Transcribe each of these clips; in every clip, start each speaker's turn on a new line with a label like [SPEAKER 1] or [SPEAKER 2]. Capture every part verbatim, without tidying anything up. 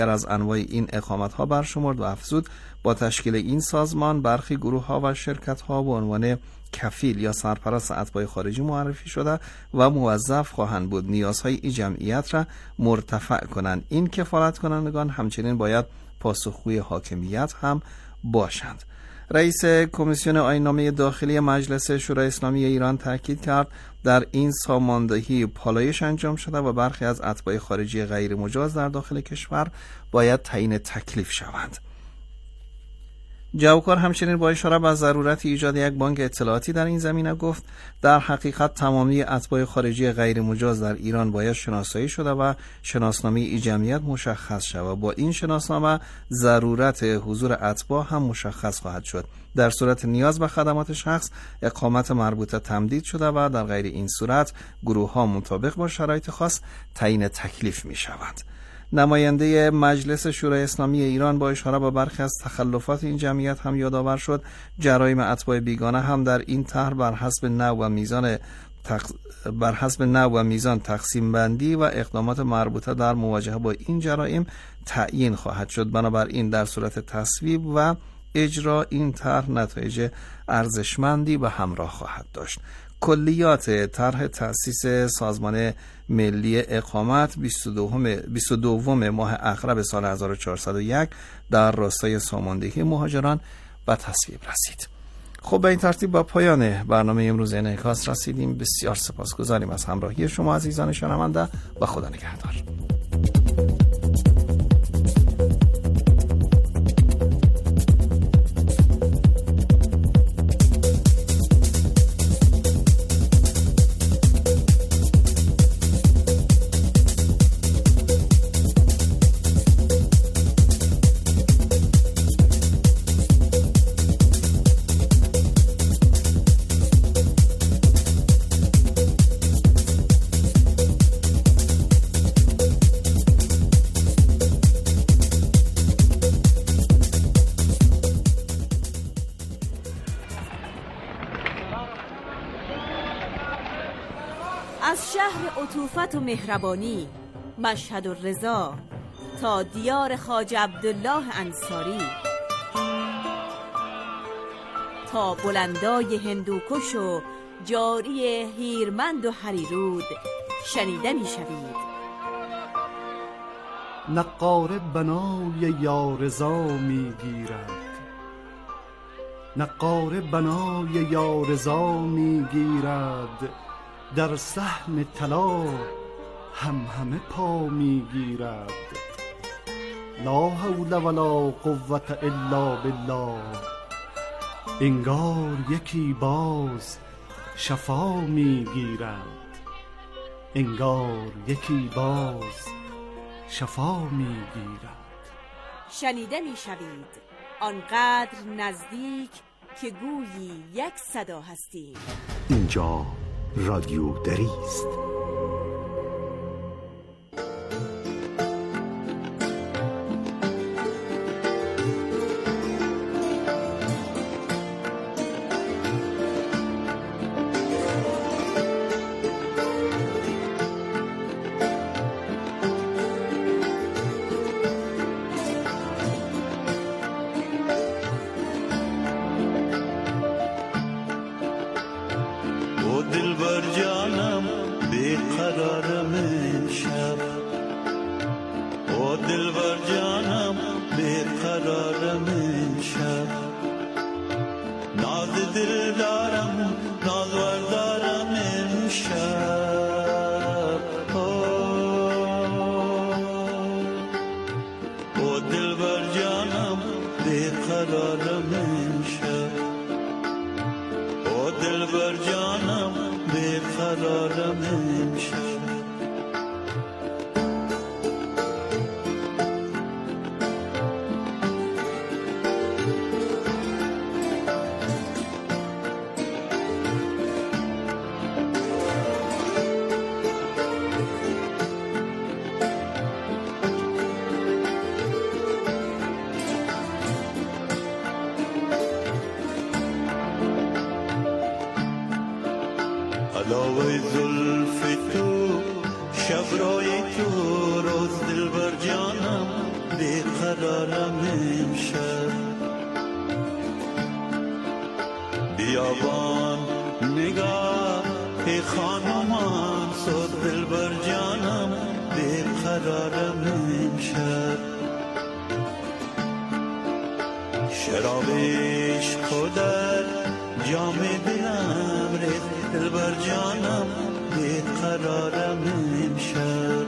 [SPEAKER 1] از انواع این اقامت‌ها برشمرد و افزود با تشکیل این سازمان برخی گروه‌ها و شرکت‌ها به عنوان کفیل یا سرپرست اتباع خارجی معرفی شده و موظف خواهند بود نیازهای این جمعیت را مرتفع کنند. این کفالت کنندگان همچنین باید پاسخگوی حاکمیت هم باشند. رئیس کمیسیون آیین‌نامه داخلی مجلس شورای اسلامی ایران تاکید کرد در این ساماندهی پالایش انجام شده و برخی از اتباع خارجی غیر مجاز در داخل کشور باید تعیین تکلیف شوند. جوکار همچنین با اشاره به ضرورت ایجاد یک بانک اطلاعاتی در این زمینه گفت در حقیقت تمامی اتباع خارجی غیر مجاز در ایران باید شناسایی شده و شناسنامه ای جمعیت مشخص شود. با این شناسنامه ضرورت حضور اتباع هم مشخص خواهد شد. در صورت نیاز به خدمات شخص اقامت مربوطه تمدید شده و در غیر این صورت گروه ها مطابق با شرایط خاص تعیین تکلیف می شوند. نماینده مجلس شورای اسلامی ایران با اشاره به برخی از تخلفات این جمعیت هم یادآور شد جرایم اتباع بیگانه هم در این طرح بر حسب نوع و میزان تق... بر حسب نوع و میزان تقسیم بندی و اقدامات مربوطه در مواجهه با این جرایم تعیین خواهد شد. بنابراین در صورت تصویب و اجرا این طرح نتایج ارزشمندی به همراه خواهد داشت. کلیات طرح تأسیس سازمان ملی اقامت بیست و دو ماه اغرب سال هزار و چهارصد و یک در راستای ساماندهی مهاجران به تصویب رسید. خب به این ترتیب با پایان برنامه امروز انعکاس رسیدیم. بسیار سپاسگزاریم از همراهی شما عزیزان شنونده و خدا نگهدار.
[SPEAKER 2] از شهر عطوفت و مهربانی مشهد و رضا تا دیار خواجه عبدالله انصاری، تا بلندای هندوکش و جاری هیرمند و هریرود شنیده می شوید.
[SPEAKER 3] نقاره بنای یارضا می گیرد، نقاره بنای یارضا می گیرد، در صحن طلا هم همه پا می گیرد. لا حول ولا قوة الا بالله، انگار یکی باز شفا می گیرد، انگار یکی باز شفا می گیرد.
[SPEAKER 2] شنیده می شوید آنقدر نزدیک که گویی یک صدا هستیم.
[SPEAKER 4] اینجا رادیو دری است.
[SPEAKER 5] علاوه زلف تو شب رای تو روز دل بر جانم بیقرارم امشب. بیابان نگاه ای خانمان صد دلبر جانم بیقرارم امشب. شرابش خودر جام دلم ریخت دلبر جانم بیقرارم امشب.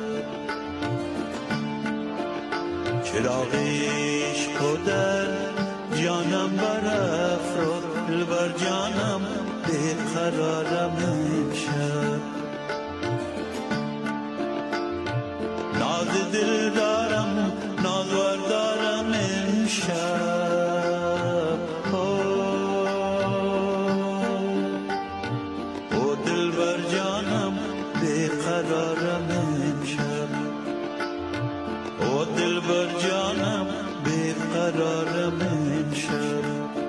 [SPEAKER 5] چراغش خودر جانم برافروخت دلبر جانم بیقرارم امشب. ناز دل دارم نازور دارم امشب. او دلبر جانم بیقرارم امشب. او دلبر جانم بیقرارم امشب.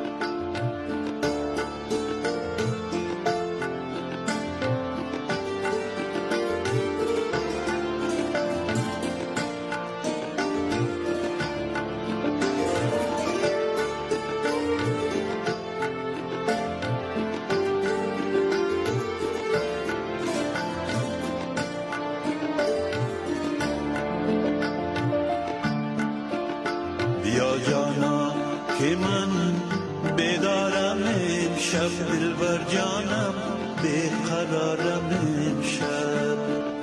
[SPEAKER 5] بیا جانا که من بیدارم امشب دلبر جانم بیقرارم امشب.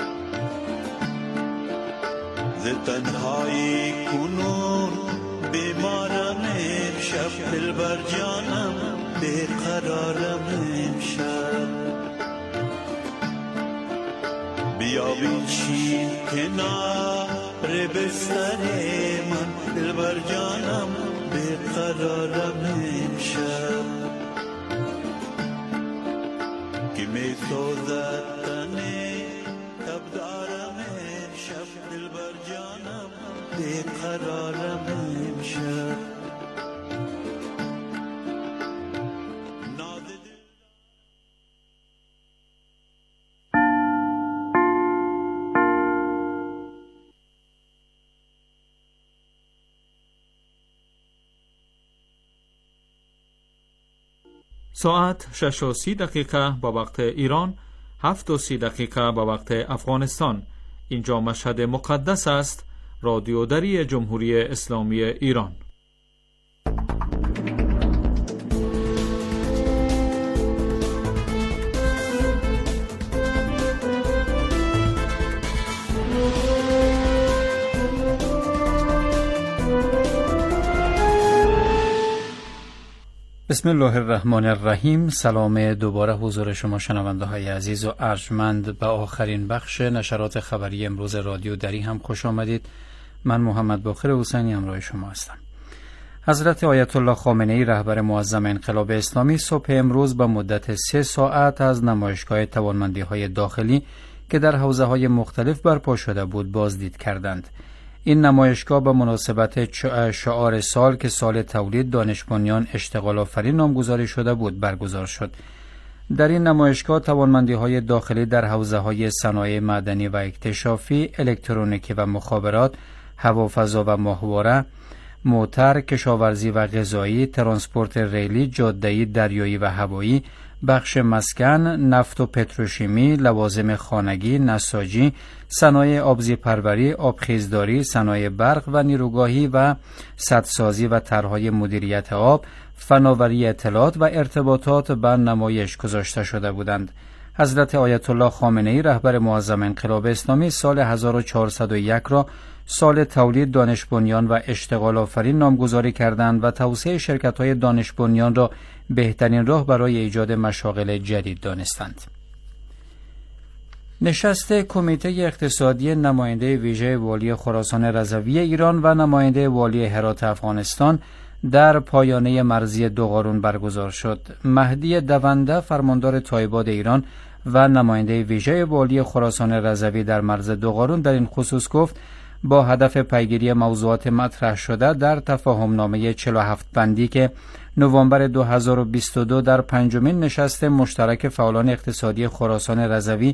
[SPEAKER 5] ز تنهایی کنون بیمارم امشب دلبر جانم بیقرارم امشب. بیا بنشین کنار بستر من دلبر جانم بیقرارم امشب. که می سوزد تنه تب دارم امشب دلبر جانم بیقرارم امشب.
[SPEAKER 6] ساعت شش و سی دقیقه با وقت ایران، هفت و سی دقیقه با وقت افغانستان. اینجا مشهد مقدس است، رادیو دری جمهوری اسلامی ایران.
[SPEAKER 7] بسم الله الرحمن الرحیم. سلام دوباره حضور شما شنونده های عزیز و ارجمند به آخرین بخش نشرات خبری امروز رادیو دری هم خوش آمدید. من محمد باقر حسینی همراه شما هستم. حضرت آیت الله خامنه‌ای رهبر معظم انقلاب اسلامی صبح امروز به مدت سه ساعت از نمایشگاه توانمندی های داخلی که در حوزه های مختلف برپا شده بود بازدید کردند. این نمایشگاه به مناسبت شعار سال که سال تولید دانش بنیان اشتغال آفرین نامگذاری شده بود برگزار شد. در این نمایشگاه توانمندی‌های داخلی در حوزه‌های صنایع معدنی و اکتشافی، الکترونیکی و مخابرات، هوافضا و ماهواره، موتر، کشاورزی و غذایی، ترانسپورت ریلی، جاده‌ای، دریایی و هوایی، بخش مسکن، نفت و پتروشیمی، لوازم خانگی، نساجی، صنایع آبزی پروری، آبخیزداری، صنایع برق و نیروگاهی و سدسازی و طرح‌های مدیریت آب، فناوری اطلاعات و ارتباطات به نمایش گذاشته شده بودند. حضرت آیت الله خامنه‌ای رهبر معظم انقلاب اسلامی سال هزار و چهارصد و یک را سال تولید دانش بنیان و اشتغال آفرین نامگذاری کردند و توسعه شرکت‌های دانش بنیان را بهترین راه برای ایجاد مشاغل جدید دانستند. نشست کمیته اقتصادی نماینده ویژه والی خراسان رضوی ایران و نماینده والی هرات افغانستان در پایانه مرزی دوقارون برگزار شد. مهدی دونده فرماندار تایباد ایران و نماینده ویژه والی خراسان رضوی در مرز دوقارون در این خصوص گفت با هدف پیگیری موضوعات مطرح شده در تفاهمنامه چهل و هفت بندی که نوامبر دو هزار و بیست و دو در پنجمین نشست مشترک فعالان اقتصادی خراسان رضوی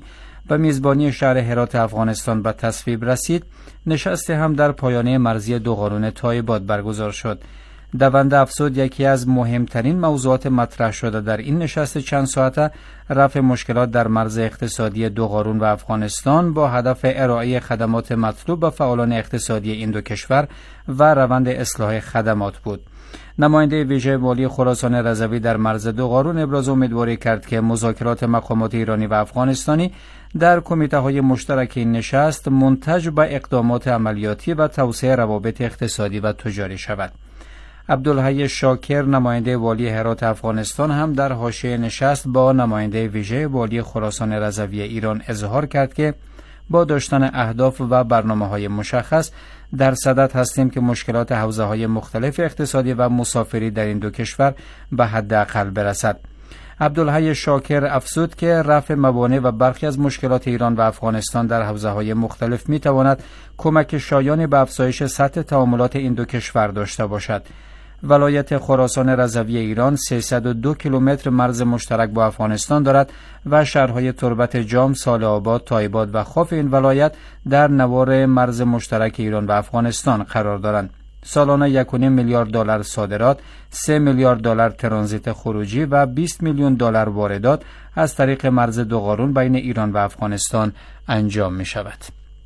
[SPEAKER 7] و میزبانی شهر هرات افغانستان به تصویب رسید، نشست هم در پایانه مرزی دوقارون تایباد برگزار شد. دونده افزود یکی از مهمترین موضوعات مطرح شده در این نشست چند ساعته رفع مشکلات در مرز اقتصادی دوقارون و افغانستان با هدف ارائه خدمات مطلوب به فعالان اقتصادی این دو کشور و روند اصلاح خدمات بود. نماینده ویژه والی خراسان رضوی در مرز دوقارون ابراز امیدواری کرد که مذاکرات مقامات ایرانی و افغانستانی در کمیته های مشترک این نشست منتج به اقدامات عملیاتی و توسعه روابط اقتصادی و تجاری شود. عبدالحی شاکر نماینده والی هرات افغانستان هم در حاشیه نشست با نماینده ویژه والی خراسان رضوی ایران اظهار کرد که با داشتن اهداف و برنامه‌های مشخص در صدد هستیم که مشکلات حوزه‌های مختلف اقتصادی و مسافری در این دو کشور به حداقل برسد. عبدالحی شاکر افزود که رفع موانع و برخی از مشکلات ایران و افغانستان در حوزه‌های مختلف می‌تواند کمک شایانی به افزایش سطح تعاملات این دو کشور داشته باشد. ولایت خراسان رضوی ایران سیصد و دو کیلومتر مرز مشترک با افغانستان دارد و شهرهای تربت جام، صالح آباد، تایباد و خاف این ولایت در نوار مرز مشترک ایران و افغانستان قرار دارند. سالانه یک و نیم میلیارد دلار صادرات، سه میلیارد دلار ترانزیت خروجی و بیست میلیون دلار واردات از طریق مرز دوقارون بین ایران و افغانستان انجام می شود.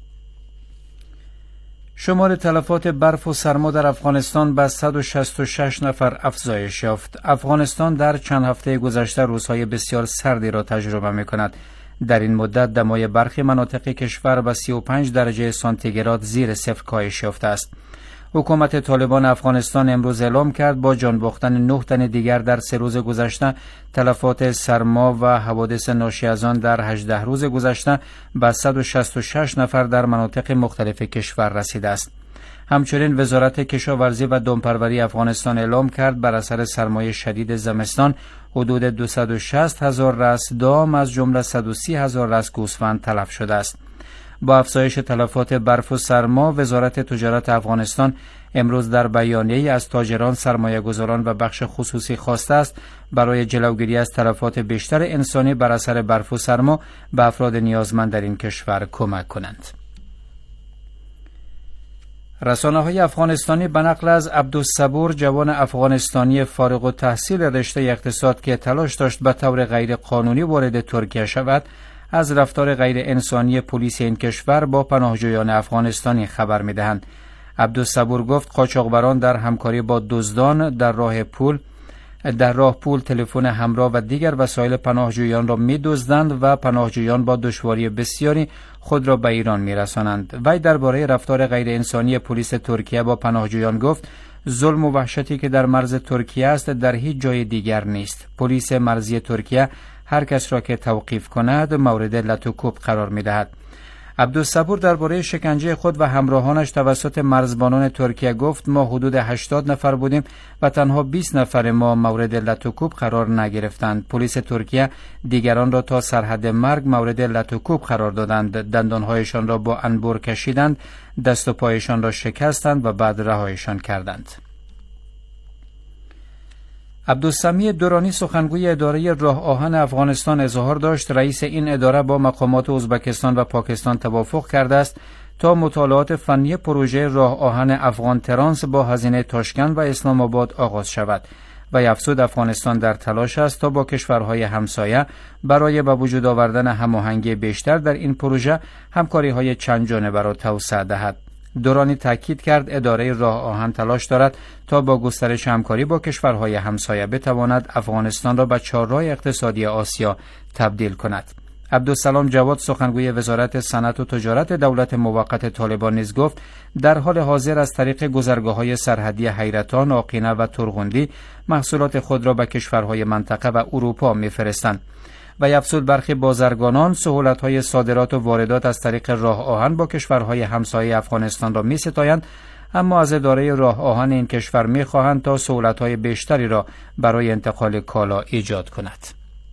[SPEAKER 7] شمار تلفات برف و سرما در افغانستان به صد و شصت و شش نفر افزایش یافت. افغانستان در چند هفته گذشته روزهای بسیار سردی را تجربه می کند. در این مدت دمای برخی مناطق کشور به سی و پنج درجه سانتیگراد زیر صفر کاهش یافته است. حکومت طالبان افغانستان امروز اعلام کرد با جان باختن نه تن دیگر در سه روز گذشته تلفات سرما و حوادث ناشی از آن در هجده روز گذشته به صد و شصت و شش نفر در مناطق مختلف کشور رسیده است. همچنین وزارت کشاورزی و دامپروری افغانستان اعلام کرد بر اثر سرمای شدید زمستان حدود دویست و شصت هزار رأس دام از جمله صد و سی هزار رأس گوسفند تلف شده است. با افزایش تلفات برف و سرما، وزارت تجارت افغانستان امروز در بیانیه‌ای از تاجران، سرمایه‌گذاران و بخش خصوصی خواسته است برای جلوگیری از تلفات بیشتر انسانی بر اثر برف و سرما به افراد نیازمند در این کشور کمک کنند. رسانه‌های افغانستانی به نقل از عبدالصبور، جوان افغانستانی فارغ التحصیل رشته اقتصاد که تلاش داشت به طور غیر قانونی وارد ترکیه شود، از رفتار غیر انسانی پلیس این کشور با پناهجویان افغانستانی خبر می‌دهند. عبدالصبور گفت قاچاقبران در همکاری با دزدان در راه پول در راه پول، تلفن همراه و دیگر وسایل پناهجویان را می‌دزدند و پناهجویان با دشواری بسیاری خود را به ایران می‌رسانند. وی درباره رفتار غیر انسانی پلیس ترکیه با پناهجویان گفت ظلم و وحشتی که در مرز ترکیه است در هیچ جای دیگر نیست. پلیس مرزی ترکیه هر کس را که توقیف کند مورد لطوکوب قرار می‌دهد. عبدالصبور درباره شکنجه خود و همراهانش توسط مرزبانان ترکیه گفت ما حدود هشتاد نفر بودیم و تنها بیست نفر ما مورد لطوکوب قرار نگرفتند. پلیس ترکیه دیگران را تا سرحد مرگ مورد لطوکوب قرار دادند. دندانهایشان را با انبر کشیدند، دست و پایشان را شکستند و بعد رهایشان کردند. عبدالسمیع درانی سخنگوی اداره راه آهن افغانستان اظهار داشت رئیس این اداره با مقامات ازبکستان و پاکستان توافق کرده است تا مطالعات فنی پروژه راه آهن افغان ترانس با هزینه تاشکند و اسلام آباد آغاز شود و افزود افغانستان در تلاش است تا با کشورهای همسایه برای به وجود آوردن هماهنگی بیشتر در این پروژه همکاری‌های چند جانبه را توسعه دهد. درانی تاکید کرد اداره راه آهن تلاش دارد تا با گسترش همکاری با کشورهای همسایه بتواند افغانستان را به چهارراه اقتصادی آسیا تبدیل کند. عبدالسلام جواد سخنگوی وزارت صنعت و تجارت دولت موقت طالبان نیز گفت در حال حاضر از طریق گذرگاه‌های سرحدی حیرتان، آقینه و ترغندی محصولات خود را به کشورهای منطقه و اروپا می‌فرستند. و افزود برخی بازرگانان سهولت‌های صادرات و واردات از طریق راه آهن با کشورهای همسایه افغانستان را می‌ستایند، اما از اداره راه آهن این کشور می‌خواهند تا سهولت‌های بیشتری را برای انتقال کالا ایجاد کند.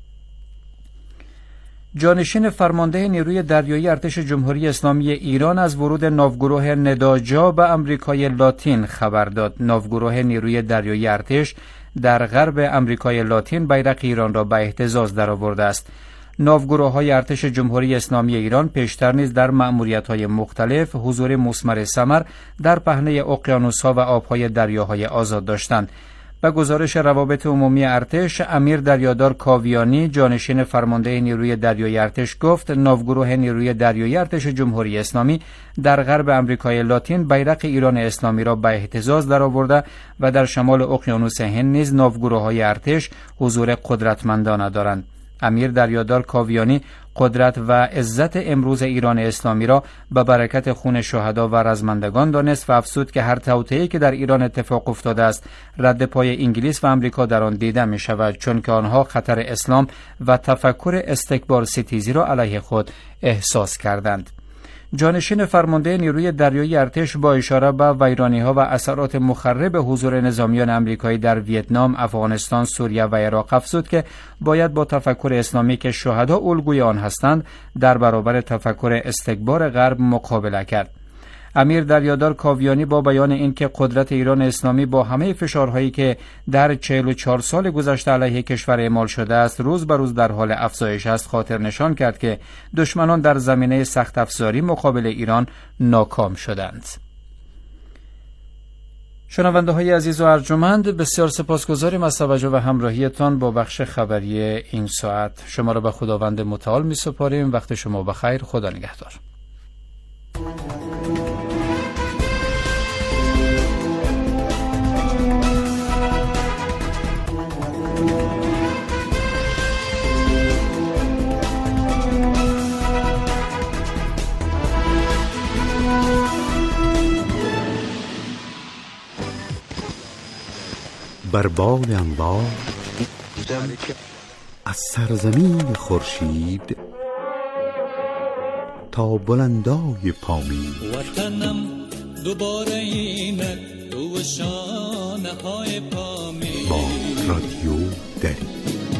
[SPEAKER 7] جانشین فرمانده نیروی دریایی ارتش جمهوری اسلامی ایران از ورود ناوگروه نداجا به امریکای لاتین خبر داد. ناوگروه نیروی دریایی ارتش در غرب امریکای لاتین بیرق ایران را به اهتزاز درآورده است. ناوگروه‌های ارتش جمهوری اسلامی ایران پیشتر نیز در مأموریت‌های مختلف حضور مثمر ثمر در پهنه اقیانوس‌ها و آب‌های دریاهای آزاد داشتند. به گزارش روابط عمومی ارتش، امیر دریادار کاویانی، جانشین فرمانده نیروی دریایی ارتش گفت ناوگروه نیروی دریایی ارتش جمهوری اسلامی در غرب آمریکای لاتین بیرق ایران اسلامی را به اهتزاز درآورده و در شمال اقیانوس هند نیز ناوگروه‌های ارتش حضور قدرتمندانه دارند. امیر دریادار کاویانی قدرت و عزت امروز ایران اسلامی را به برکت خون شهدا و رزمندگان دانست و افزود که هر توطئه‌ای که در ایران اتفاق افتاده است رد پای انگلیس و آمریکا در آن دیده می شود، چون که آنها خطر اسلام و تفکر استکبار ستیزی را علیه خود احساس کردند. جانشین فرمانده نیروی دریایی ارتش با اشاره به ویرانی‌ها و اثرات مخرب حضور نظامیان آمریکایی در ویتنام، افغانستان، سوریه و عراق افزود که باید با تفکر اسلامی که شهدا الگوی آن هستند در برابر تفکر استکبار غرب مقابله کرد. امیر دریادار کاویانی با بیان اینکه قدرت ایران اسلامی با همه فشارهایی که در چهل و چهار سال گذشته علیه کشور اعمال شده است روز به روز در حال افزایش است، خاطر نشان کرد که دشمنان در زمینه سخت افزاری مقابل ایران ناکام شدند. شنونده های عزیز و ارجمند، بسیار سپاسگزاریم از توجه و همراهیتان با بخش خبری این ساعت. شما را به خداوند متعال می سپاریم. وقت شما بخیر. خدا نگهدار.
[SPEAKER 4] بر باد انوار از سرزمین خورشید تا بلندای پامین
[SPEAKER 5] وطنم دوباره اینک تو شانه های پامین
[SPEAKER 4] با رادیو دری.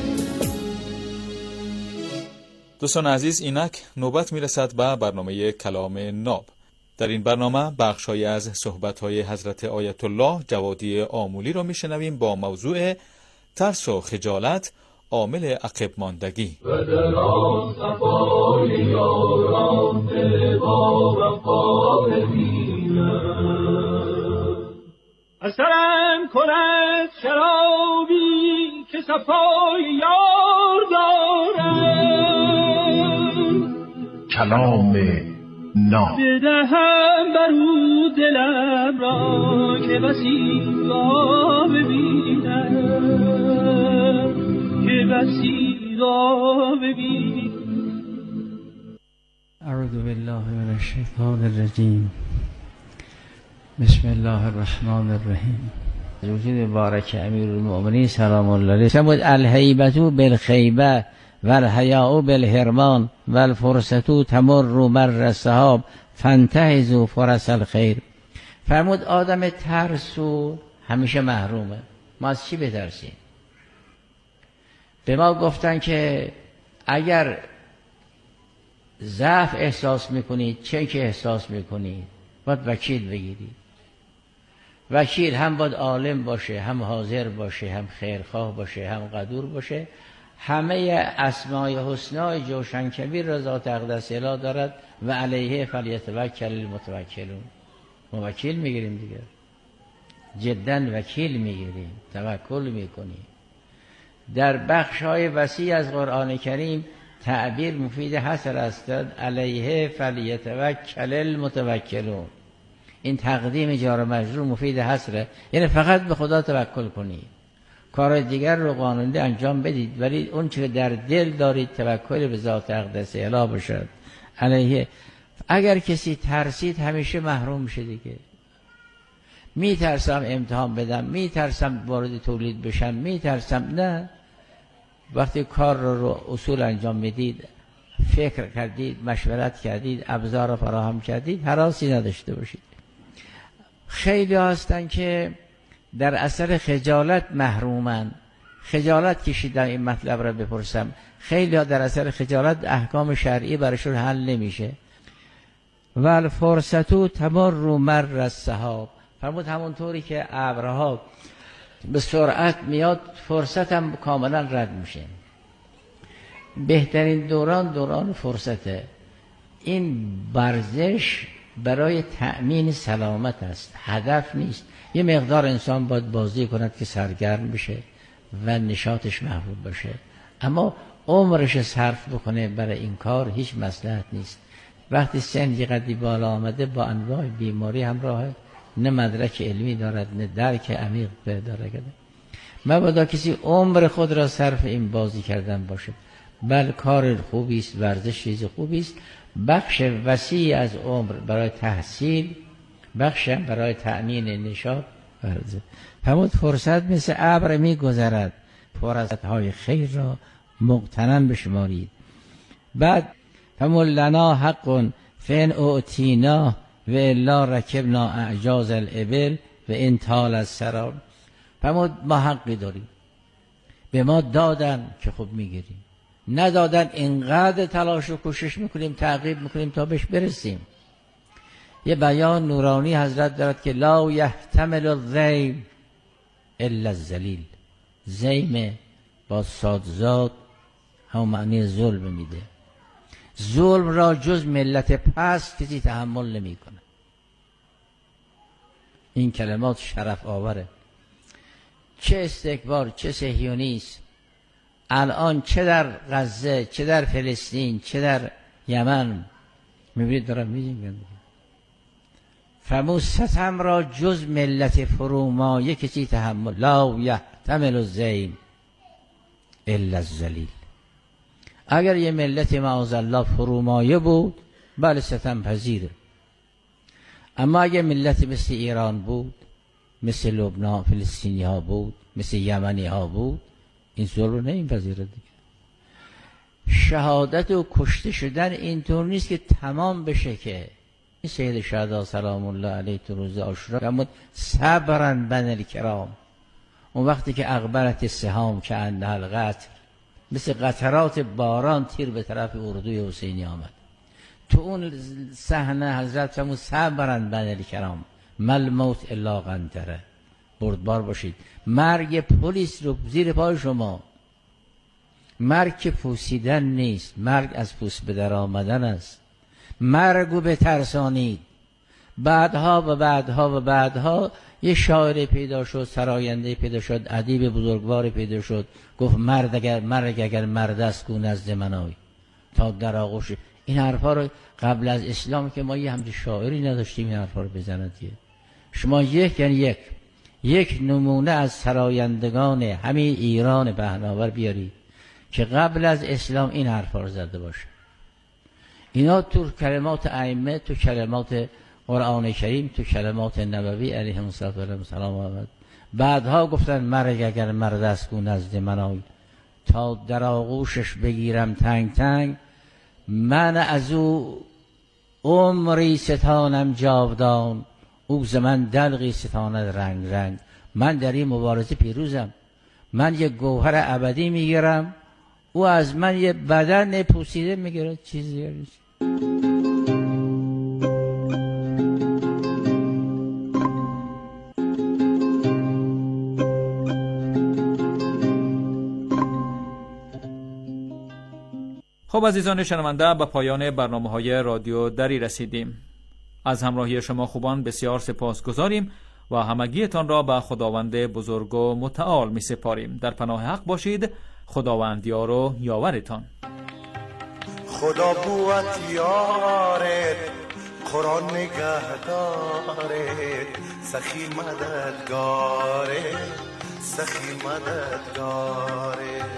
[SPEAKER 6] دوستان عزیز، اینک نوبت میرسد به برنامه کلام ناب. در این برنامه بخش‌هایی از صحبت‌های حضرت آیت الله جوادی آمولی را می‌شنویم با موضوع ترس و خجالت عامل عقب ماندگی.
[SPEAKER 8] و در آن صفای یاران دل با وفا ببینم، اثرم کند شرابی که صفای یار دارم.
[SPEAKER 4] کلام ناب
[SPEAKER 8] بدهم برو دلم را که بسی را ببینم، که بسی را ببینم.
[SPEAKER 9] اعوذ بالله من الشیطان الرجیم. بسم الله الرحمن الرحیم. وجود مبارک امیر المؤمنین سلام الله علیه سمود الهیبت بالخیبه و الحیاء بالحرمان و الفرصت تمر مر السحاب فانتهزوا فرص الخیر. فرمود آدم ترسو همیشه محرومه. ما از چی بترسیم؟ به ما گفتن که اگر ضعف احساس میکنید، چه که احساس میکنید، باید وکیل بگیرید. وکیل هم باید عالم باشه، هم حاضر باشه، هم خیرخواه باشه، هم قدور باشه. همه اسمای حسنای جوشن کبیر را ذات اقدس اله دارد و علیه فلیتوکل المتوکلون. ما وکیل میگیریم دیگه، جدا وکیل میگیریم، توکل میکنیم. در بخش های وسیع از قرآن کریم تعبیر مفید حصر است، علیه فلیتوکل المتوکلون. این تقدیم جار مجرور مفید حصره، یعنی فقط به خدا توکل کنید، کار دیگر رو قانونی انجام بدید، ولی اون چه در دل دارید توکل به ذات اقدس اله باشد. علیه اگر کسی ترسید همیشه محروم میشه دیگه. می ترسم امتحان بدم، می ترسم وارد تولید بشم، می ترسم. نه، وقتی کار رو, رو اصول انجام میدید، فکر کردید، مشورت کردید، ابزار فراهم کردید، هراسی نداشته باشید. خیلی هستن که در اثر خجالت محرومن. خجالت کشیدن این مطلب را بپرسم. خیلی ها در اثر خجالت احکام شرعی برشون حل نمیشه. و الفرصتو تمر مر السحاب. فرمود همونطوری که ابرها به سرعت میاد، فرصت هم کاملا رد میشه. بهترین دوران دوران فرصته. این ورزش برای تأمین سلامت است، هدف نیست. یه مقدار انسان باید بازی کند که سرگرم بشه و نشاطش محفوظ باشه، اما عمرش صرف بکنه برای این کار هیچ مصلحت نیست. وقتی سن یه قدری بالا آمده با انواع بیماری همراهه، نه مدرک علمی دارد نه درک عمیق پیدا کرده. مبادا کسی عمر خود را صرف این بازی کردن باشه. بل کار خوبی است، ورزش چیز خوبی است، بخش وسیع از عمر برای تحصیل، بخش برای تأمین نشاط ورزش. همون فرصت مثل ابر می گذرد، فرصت‌های خیر را مغتنم بشمارید. بعد همون لنا حق فین اعتینا و الا رکبنا اعجاز الابل و این طال از سرار. همون ما حقی داریم، به ما دادن که خوب میگیریم، ندادن اینقدر تلاش و کوشش میکنیم تعقیب میکنیم تا بهش برسیم. یه بیان نورانی حضرت دارد که لا یحتمل الذیم الا الذلیل. زیم با صادزاد همون معنی ظلم میده. ظلم را جز ملت پست کسی تحمل نمی کنه. این کلمات شرف آوره. چه استکبار، چه صهیونیست الان چه در غزه، چه در فلسطین، چه در یمن میبینید دارن میجنگن. فرمود ستم را جز ملت فرومایه کسی تحمل. لا یحتمل الذیم الا الذلیل. اگر یه ملت معاذالله فرومایه بود بله ستم پذیره، اما اگه ملت مثل ایران بود، مثل لبنان فلسطینی ها بود، مثل یمنی ها بود، این ظلم رو نمیپذیره دیگه. شهادت و کشته شدن اینطور نیست که تمام بشه که سید شهدا سلام الله علیه تو روز عاشورا فرمود صبرن بن الکرام. اون وقتی که اقبلت السهام که انها القطر، مثل قطرات باران تیر به طرف اردوی حسینی آمد. تو اون صحنه حضرت فرمود صبرن بن الکرام مل موت الا قنطره. بردبار باشید، مرگ پلیس رو زیر پای شما. مرگ که پوسیدن نیست، مرگ از پوست به در آمدن است. مرگو بترسانید. بعدها و بعدها و بعدها یه شاعر پیدا شد، سراینده پیدا شد، ادیب بزرگوار پیدا شد، گفت مرد اگر مرگ اگر مرد است کو نزد من آی تا در آغوش. این حرفا رو قبل از اسلام که ما یه همچین شاعری نداشتیم این حرفا رو بزنند. شما یک یعنی یک یک نمونه از سرایندگان همین ایران پهناور بیاری که قبل از اسلام این حرفا رو زده باشه. اینا تو کلمات ائمه، تو کلمات قرآن کریم، تو کلمات نبوی علیهم السلام آمد. بعدها گفتن مرگ اگر مرد است کو نزد من آی تا در آغوشش بگیرم تنگ تنگ. من از او عمری ستانم جاودان، او ز من دلقی ستاند رنگ رنگ. من در این مبارزه پیروزم، من یه گوهر ابدی میگیرم، او از من یه بدن پوسیده میگیره. چیزی نیست.
[SPEAKER 6] خب عزیزان شنونده، به پایان برنامه‌های رادیو دری رسیدیم. از همراهی شما خوبان بسیار سپاسگزاریم و همگیتان را به خداوند بزرگ و متعال می سپاریم. در پناه حق باشید. خداوند یار و یاورتان.
[SPEAKER 10] خدا بوت یارت، قرآن نگهدارت، سخی مددگارت، سخی مددگارت.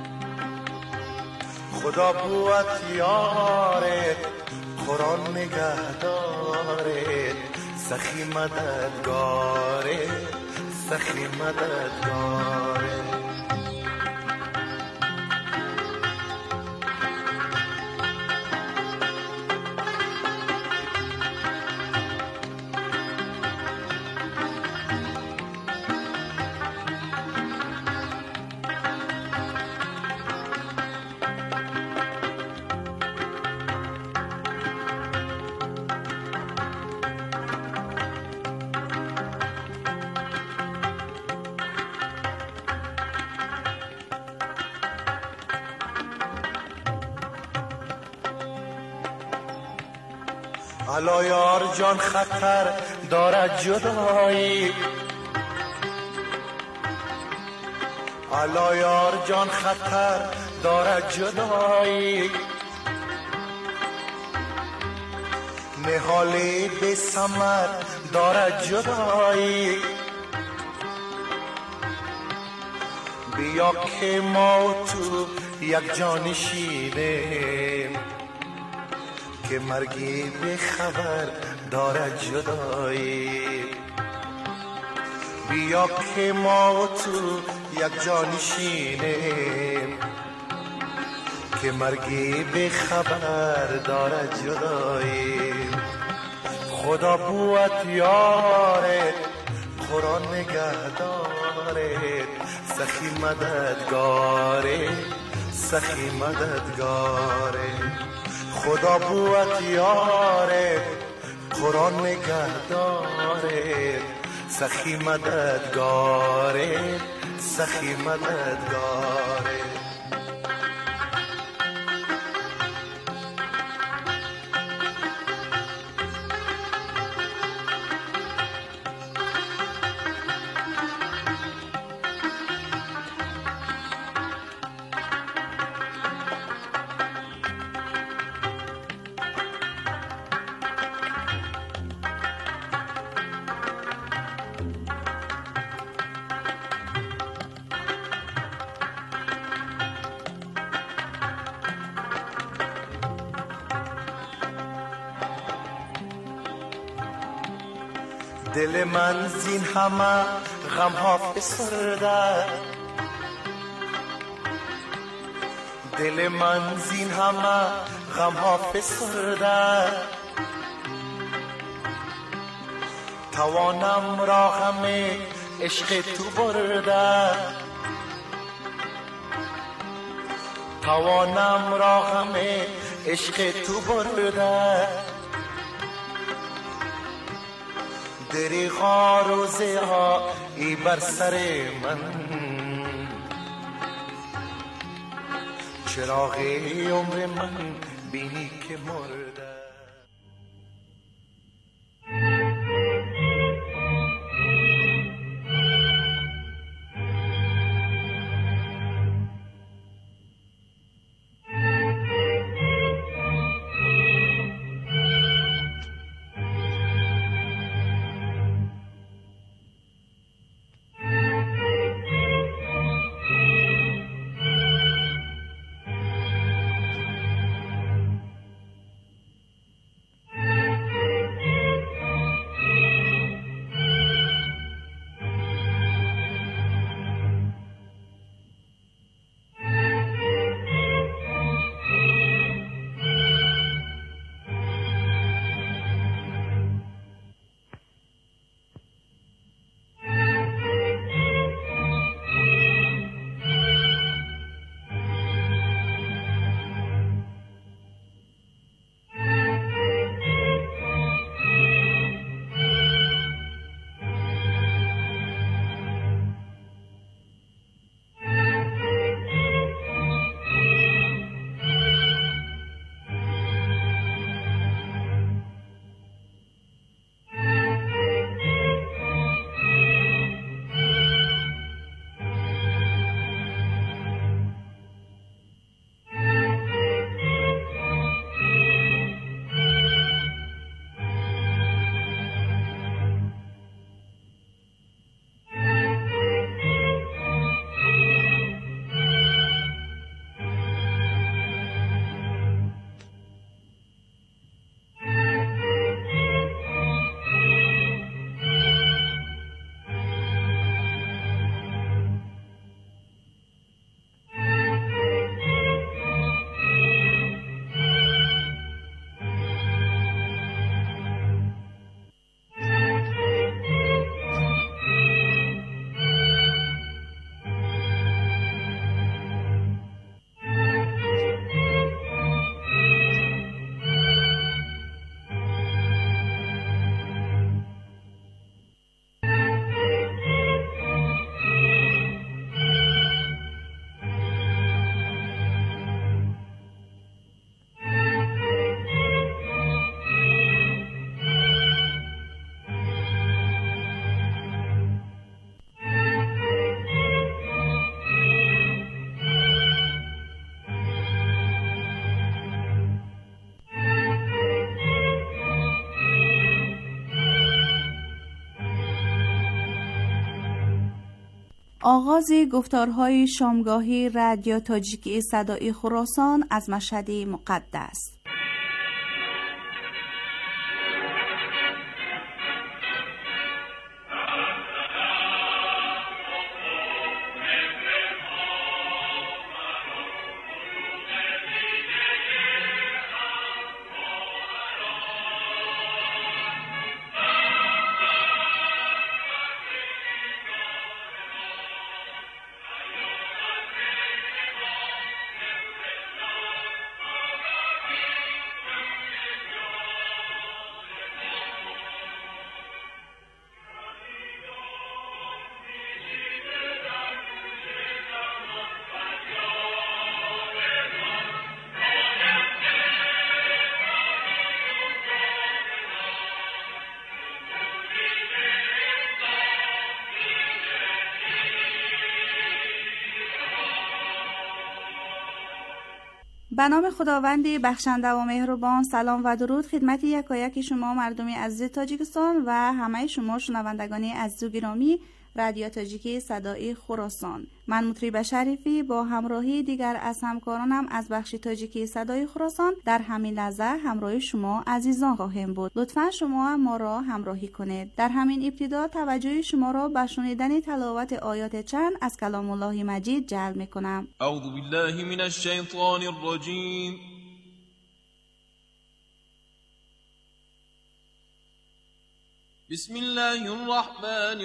[SPEAKER 10] خدا بوت یارت، قرآن نگهدارت، سخی مددگارت، سخی مددگارت. الا یار جان خطر دارد جدایی، الا یار جان خطر دارد جدایی، نهالی به ثمر دارد جدایی. بیا که ما و تو یک جان شینیم، که مرگی به خبر دارد جدایی. بیا که ما و تو یک جان شینیم، که مرگی به خبر دارد جدایی. خدا بوت یاره، قرآن نگهداره، سخی مددگاره، سخی مددگاره. خدا بوت یاره، قرآن نگهداره، سخی مددگاره، سخی مددگاره. دل من زین همه غم ها فسرده، دل من زین همه غم ها فسرده. توانم را غم عشق تو برده، توانم را غم عشق تو برده. دریغا روزه ها ای بر سر من، چراغ عمر من بینی که مرده.
[SPEAKER 11] آغاز گفتارهای شامگاهی رادیو تاجیکی صدای خراسان از مشهد مقدس. به نام خداوند بخشنده و مهربان. سلام و درود خدمت یکایک شما مردم عزیز تاجیکستان و همه شما شنوندگان عزیز و گرامی رادیو تاجیکی صدای خراسان. من مطرب شریفی با همراهی دیگر از همکارانم از بخش تاجیکی صدای خراسان در همین لحظه همراه شما عزیزان خواهیم بود. لطفا شما ما را همراهی کنید. در همین ابتدا توجه شما را به شنیدن تلاوت آیات چند از کلام الله مجید جلب می‌کنم.
[SPEAKER 12] اعوذ بالله من الشیطان الرجیم. بسم الله الرحمن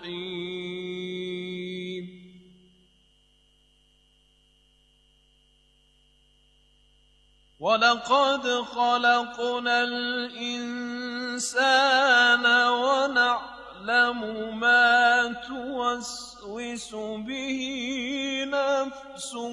[SPEAKER 12] الرحیم. ولقد خلقنا الإنسان ونعلم ما توسوس به نفسه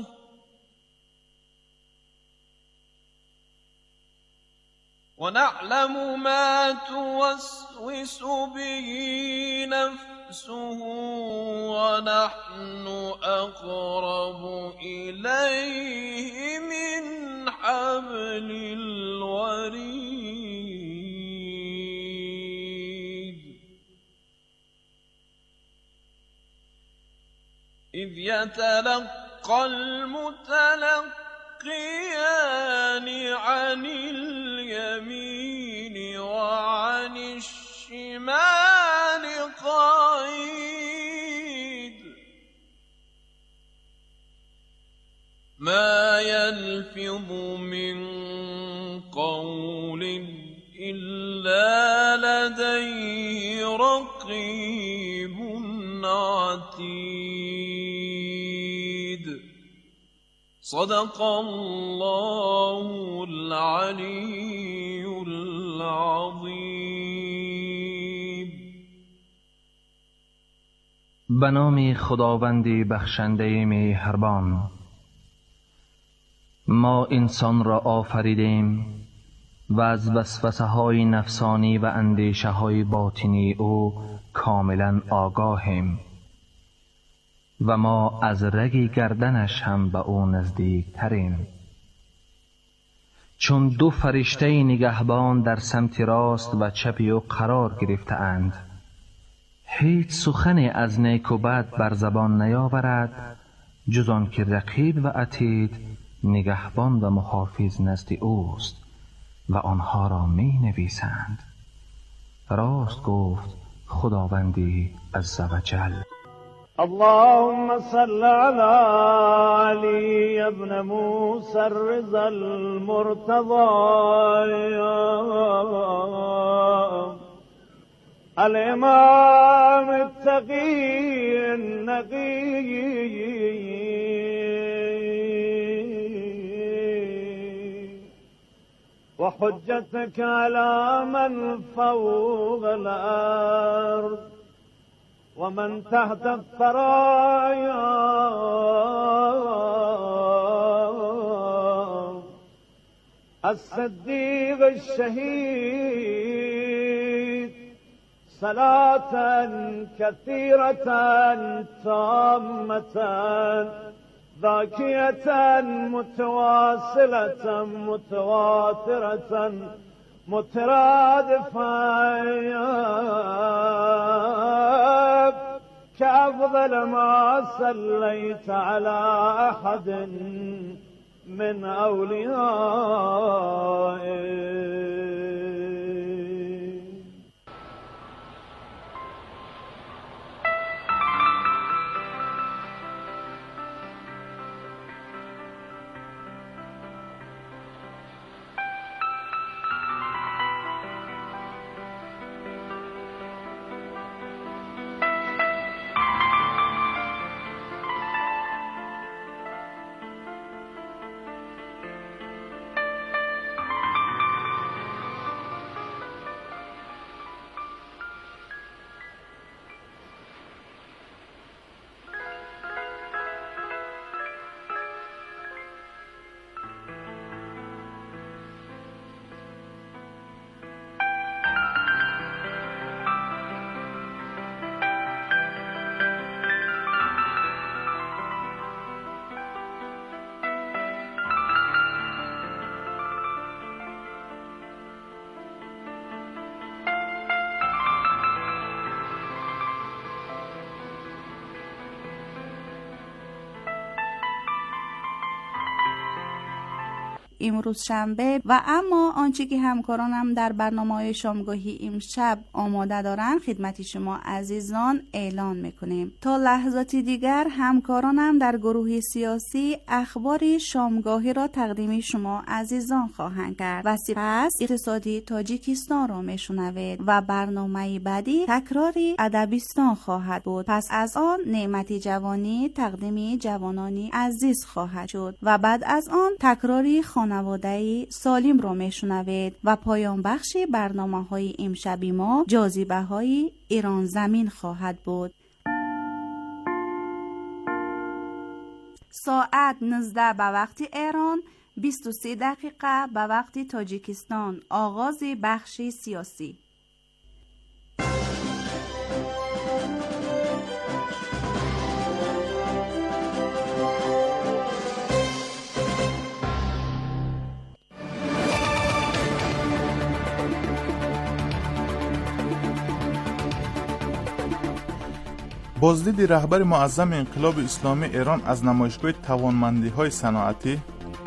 [SPEAKER 12] ونعلم ما توسوس به نفسه ونحن أقرب إليه من حبل الوريد إذ يتلقى المتلقيان عن اليمين وعن الشمال قعيد ما يلفظ من قول إلا لديه رقيب عتيد صدق الله العلی العظیم.
[SPEAKER 13] به نام خداوند بخشنده مهربان. ما انسان را آفریدیم و از وسوسه های نفسانی و اندیشه های باطنی او کاملا آگاهیم و ما از رگ گردنش هم به او نزدیک تریم. چون دو فرشته نگهبان در سمت راست و چپ او قرار گرفته اند، هیچ سخن از نیک و بد بر زبان نیاورد جز آن که رقیب و عتید نگهبان و محافظ نزد اوست و آنها را می نویسند. راست گفت خداوندی عزوجل.
[SPEAKER 14] اللهم صل على علي ابن موسى الرضا المرتضى الإمام التقي النقي وحجتك على من فوق الأرض ومن تحت الثرايا الصديق الشهيد صلاة كثيرة تامة ذاكية متواصلة متواترة مترادفة كأفضل ما صليت على أحد من أوليائك.
[SPEAKER 11] امروز شنبه و اما آنچه که همکارانم در برنامه شامگاهی امشب آماده دارند خدمت شما عزیزان اعلان میکنیم. تا لحظاتی دیگر همکارانم در گروه سیاسی اخبار شامگاهی را تقدیم شما عزیزان خواهند کرد و سپس اقتصادی تاجیکستان را میشنوید و برنامه بعدی تکراری ادبیستان خواهد بود. پس از آن نعمت جوانی تقدیم جوانانی عزیز خواهد شد و بعد از آن تکراری خانواده‌ای سالم را میشنوید و پایان بخش برنامه های امشبی ما جاذبه های ایران زمین خواهد بود. ساعت نوزده به وقت ایران، بیست و سه دقیقه به وقت تاجیکستان. آغاز بخش سیاسی.
[SPEAKER 15] بازدید رهبر معظم انقلاب اسلامی ایران از نمایشگاه توانمندی‌های صنعتی،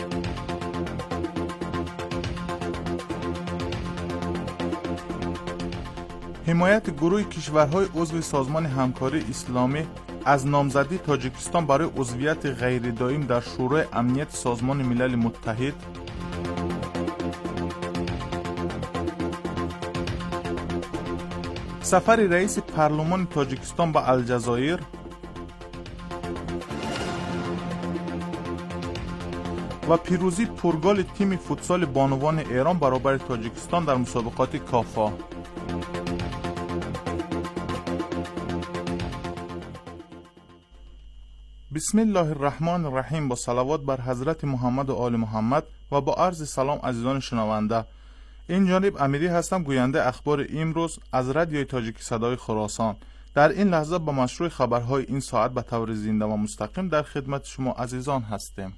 [SPEAKER 15] حمایت گروه کشورهای عضو سازمان همکاری اسلامی از نامزدی تاجیکستان برای عضویت غیر دائم در شورای امنیت سازمان ملل متحد، سفر رئیس پارلمان تاجیکستان به الجزایر و پیروزی پرگل تیم فوتسال بانوان ایران برابر تاجیکستان در مسابقات کافا. بسم الله الرحمن الرحیم. با صلوات بر حضرت محمد و آل محمد و با عرض سلام عزیزان شنونده، این جانب امیری هستم، گوینده اخبار امروز از رادیوی تاجیکی صدای خراسان. در این لحظه با مشروع خبرهای این ساعت به طور زنده و مستقیم در خدمت شما عزیزان هستیم.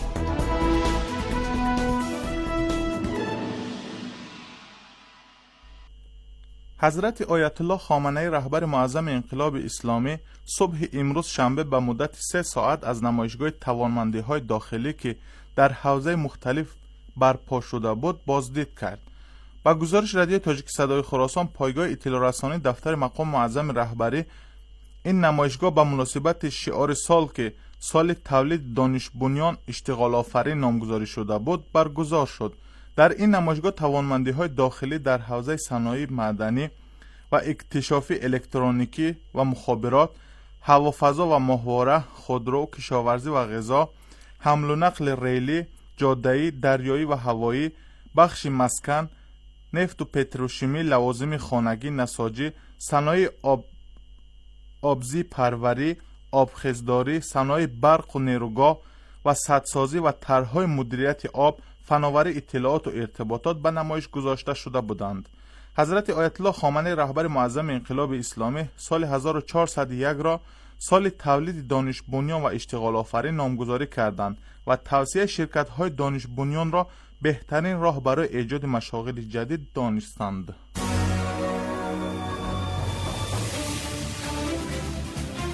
[SPEAKER 15] حضرت آیت الله خامنه‌ای رهبر معظم انقلاب اسلامی صبح امروز شنبه به مدت سه ساعت از نمایشگاه توانمندی‌های داخلی که در حوزه مختلف برپا شده بود بازدید کرد. با گزارش رادیو تاجیک صدای خراسان، پایگاه اطلاع رسانی دفتر مقام معظم رهبری این نمایشگاه به مناسبت شعار سال که سال تولید دانش بنیان اشتغال آفرین نامگذاری شده بود برگزار شد. در این نمایشگاه توانمندی‌های داخلی در حوزه صنایع معدنی و اکتشافی، الکترونیکی و مخابرات، هوافضا و ماهواره، خودرو، کشاورزی و غذا، حمل و نقل ریلی، جاده‌ای، دریایی و هوایی، بخش مسکن، نفت و پتروشیمی، لوازم خانگی، نساجی، صنایع آب آبزی پروری، آبخزداری، صنایع برق و نیروگاه و سدسازی و طرح‌های مدیریت آب، فناوری، اطلاعات و ارتباطات به نمایش گذاشته شده بودند. حضرت آیت الله خامنه‌ای رهبر معظم انقلاب اسلامی سال هزار و چهارصد و یک را سال تولید دانش بنیان و اشتغال آفرین نامگذاری کردند و توسعه شرکت‌های دانش بنیان را بهترین راه برای ایجاد مشاغل جدید دانستند.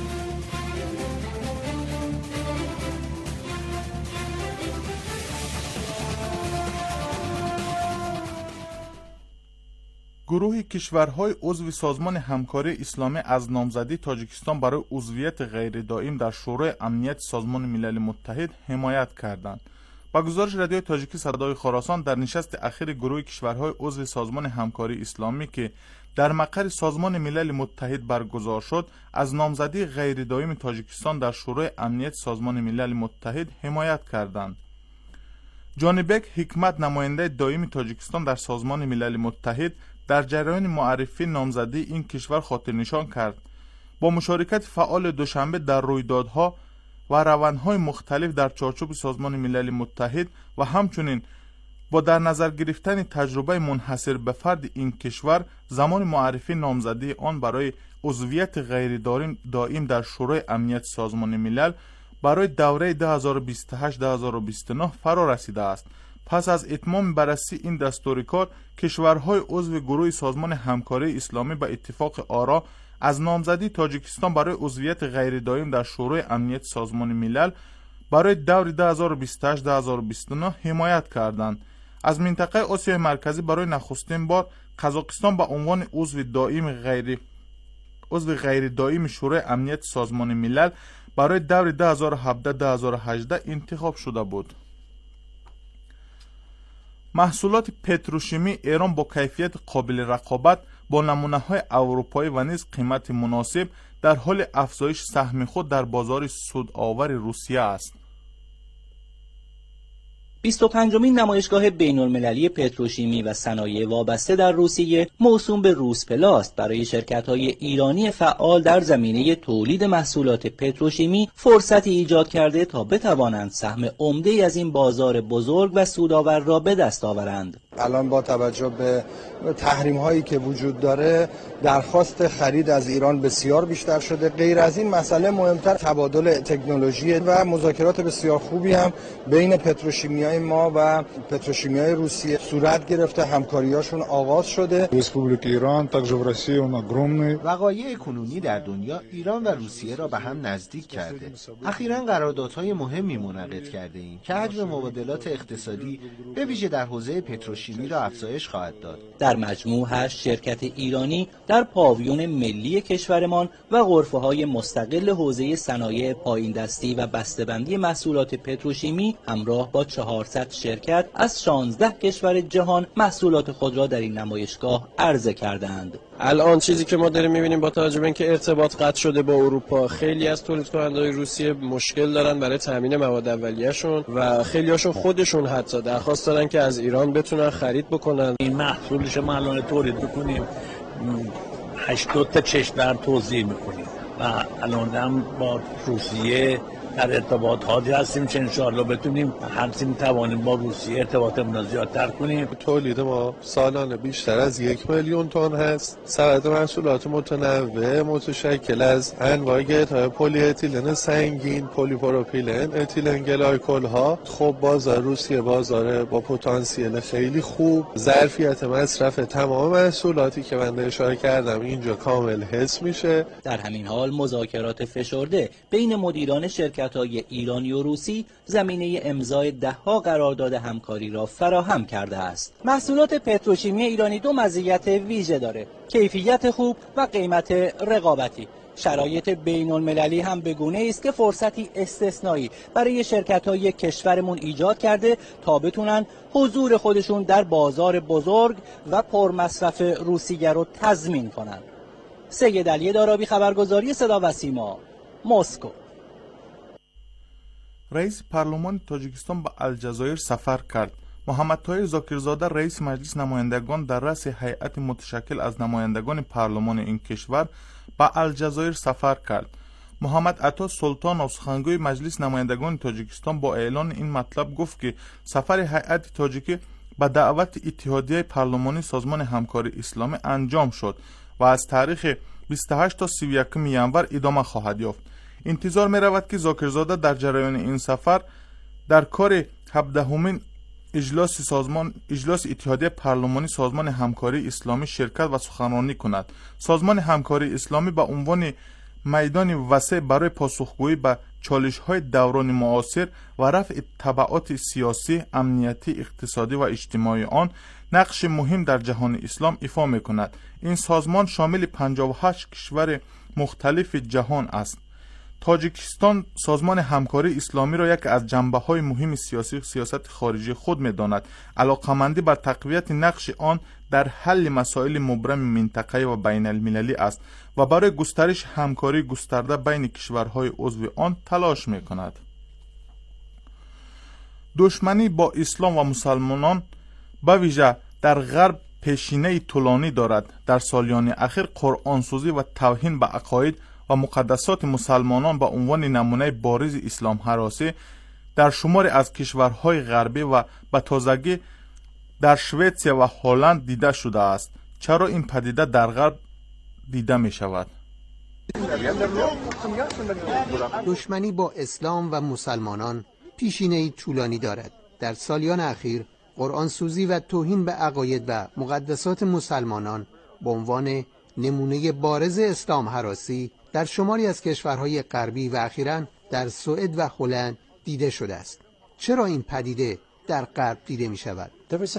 [SPEAKER 15] گروه کشورهای عضو سازمان همکاری اسلامی از نامزدی تاجیکستان برای عضویت غیر دائم در شورای امنیت سازمان ملل متحد حمایت کردند. با گزارش رادیو تاجیکی صدای خراسان، در نشست اخیر گروه کشورهای عضو سازمان همکاری اسلامی که در مقر سازمان ملل متحد برگزار شد، از نامزدی غیر دائم تاجیکستان در شورای امنیت سازمان ملل متحد حمایت کردند. جانبک حکمت، نماینده دائم تاجیکستان در سازمان ملل متحد، در جریان معرفی نامزدی این کشور خاطر نشان کرد با مشارکت فعال دوشنبه در رویدادها و روندهای مختلف در چارچوب سازمان ملل متحد و همچنین با در نظر گرفتن تجربه منحصر به فرد این کشور، زمان معرفی نامزدی آن برای عضویت غیر دائم در شورای امنیت سازمان ملل برای دوره دو هزار و بیست و هشت تا دو هزار و بیست و نه فرا رسیده است. پس از اتمام بررسی این دستور کار، کشورهای عضو گروه سازمان همکاری اسلامی به اتفاق آرا از نامزدی تاجیکستان برای عضویت غیر دائم در شورای امنیت سازمان ملل برای دور دو هزار و بیست و هشت تا دو هزار و بیست و نه حمایت کردند. از منطقه آسیای مرکزی برای نخستین بار قزاقستان به عنوان عضو دائم غیر عضو غیر دائم شورای امنیت سازمان ملل برای دور دو هزار و هفده تا دو هزار و هجده انتخاب شده بود. محصولات پتروشیمی ایران با کیفیت قابل رقابت با نمونه‌های اروپایی و نیز قیمت مناسب در حال افزایش سهم خود در بازار سودآور روسیه است.
[SPEAKER 16] بیست و پنجمین نمایشگاه بین‌المللی پتروشیمی و صنایع وابسته در روسیه موسوم به روسپلاست برای شرکت‌های ایرانی فعال در زمینه تولید محصولات پتروشیمی فرصتی ایجاد کرده تا بتوانند سهم عمده‌ای از این بازار بزرگ و سودآور را به دست آورند.
[SPEAKER 17] الان با توجه به تحریم هایی که وجود داره، درخواست خرید از ایران بسیار بیشتر شده. غیر از این مسئله مهمتر تبادل تکنولوژی و مذاکرات بسیار خوبی هم بین پتروشیمیای ما و پتروشیمیای روسیه صورت گرفته، همکاریاشون آغاز شده.
[SPEAKER 18] ریسپوبلیک ایران также в России он огромный.
[SPEAKER 19] وقایع کنونی در دنیا ایران و روسیه را به هم نزدیک کرده. اخیراً قراردادهای مهمی منعقد کرده ایم که حجم مبادلات اقتصادی به ویژه در حوزه پتروشیمی را افزایش خواهد داد.
[SPEAKER 16] در مجموع هشت شرکت ایرانی در پاویون ملی کشورمان و غرفه‌های مستقل حوزه صنایع پایین دستی و بسته‌بندی محصولات پتروشیمی همراه با چهارصد شرکت از شانزده کشور جهان محصولات خود را در این نمایشگاه عرضه کردند.
[SPEAKER 20] الان چیزی که ما داریم می‌بینیم با توجه به اینکه ارتباط قطع شده با اروپا، خیلی از تولیدکننده‌های روسیه مشکل دارن برای تامین مواد اولیه‌شون و خیلی‌هاشون خودشون حتی درخواست دارن که از ایران بتونن خرید بکنن.
[SPEAKER 21] این محصولش ما الان تولید بکنیم هشتاد تا کشور توزیع می‌کنیم و الان هم با روسیه در ارتباطاتی هستیم که انشاءالله بتونیم همچنین توانیم با روسیه ارتباطمون رو زیادتر کنیم.
[SPEAKER 22] تولید ما سالانه بیشتر از یک میلیون تن هست. صنعت محصولات متنوع متشکل از انواع گیت‌های پلی اتیلن سنگین، پلی پروپیلن، اتیلن گلایکول ها. خب بازار روسیه بازار با پتانسیل خیلی خوب، ظرفیت مصرف تمام محصولاتی که من اشاره کردم اینجا کامل حس میشه.
[SPEAKER 16] در همین حال مذاکرات فشرده بین مدیران شرکت های ایرانی و روسی زمینه امضای ده‌ها قرارداد همکاری را فراهم کرده است. محصولات پتروشیمی ایرانی دو مزیت ویژه داره: کیفیت خوب و قیمت رقابتی. شرایط بین المللی هم به گونه است که فرصتی استثنایی برای شرکت های کشورمون ایجاد کرده تا بتونن حضور خودشون در بازار بزرگ و پرمصرف روسیه رو تضمین کنن. سید علی دارابی، خبرگزاری صدا و سیما، مسکو.
[SPEAKER 15] رئیس پارلمان تاجیکستان به الجزایر سفر کرد. محمد طاهر زاکرزاده رئیس مجلس نمایندگان در رأس هیئت متشکل از نمایندگان پارلمان این کشور به الجزایر سفر کرد. محمد عطا سلطان سخنگوی مجلس نمایندگان تاجیکستان با اعلان این مطلب گفت که سفر هیئت تاجیکی به دعوت اتحادیه پارلمانی سازمان همکاری اسلامی انجام شد و از تاریخ بیست و هشت تا سی و یک ژانویه ادامه خواهد یافت. انتظار می رود که زاکرزاده در جریان این سفر در کار هفدهمین اجلاس سازمان اجلاس اتحادیه پارلمانی سازمان همکاری اسلامی شرکت و سخنرانی کند. سازمان همکاری اسلامی به عنوان میدان وسیع برای پاسخگویی به چالش‌های دوران معاصر و رفع تبعات سیاسی، امنیتی، اقتصادی و اجتماعی آن نقش مهم در جهان اسلام ایفا می کند. این سازمان شامل پنجاه و هشت کشور مختلف جهان است. تاجیکستان سازمان همکاری اسلامی را یکی از جنبه‌های مهم سیاسی سیاست خارجی خود می‌داند. علاقه‌مندی بر تقویت نقش آن در حل مسائل مبرم منطقه‌ای و بین المللی است و برای گسترش همکاری گسترده بین کشورهای عضو آن تلاش می‌کند. دشمنی با اسلام و مسلمانان به ویژه در غرب پیشینه طولانی دارد. در سالیان اخیر قرآنسوزی و توهین به عقاید و مقدسات مسلمانان به عنوان نمونه بارز اسلام هراسی در شماری از کشورهای غربی و به تازگی در سوئیسرا و هلند دیده شده است. چرا این پدیده در غرب دیده می شود؟
[SPEAKER 1] دشمنی با اسلام و مسلمانان پیشینه‌ای طولانی دارد. در سالیان اخیر قرآنسوزی و توهین به عقاید و مقدسات مسلمانان به عنوان نمونه بارز اسلام هراسی در شماری از کشورهای غربی و اخیراً در سوئد و هلند دیده شده است. چرا این پدیده در غرب دیده می شود؟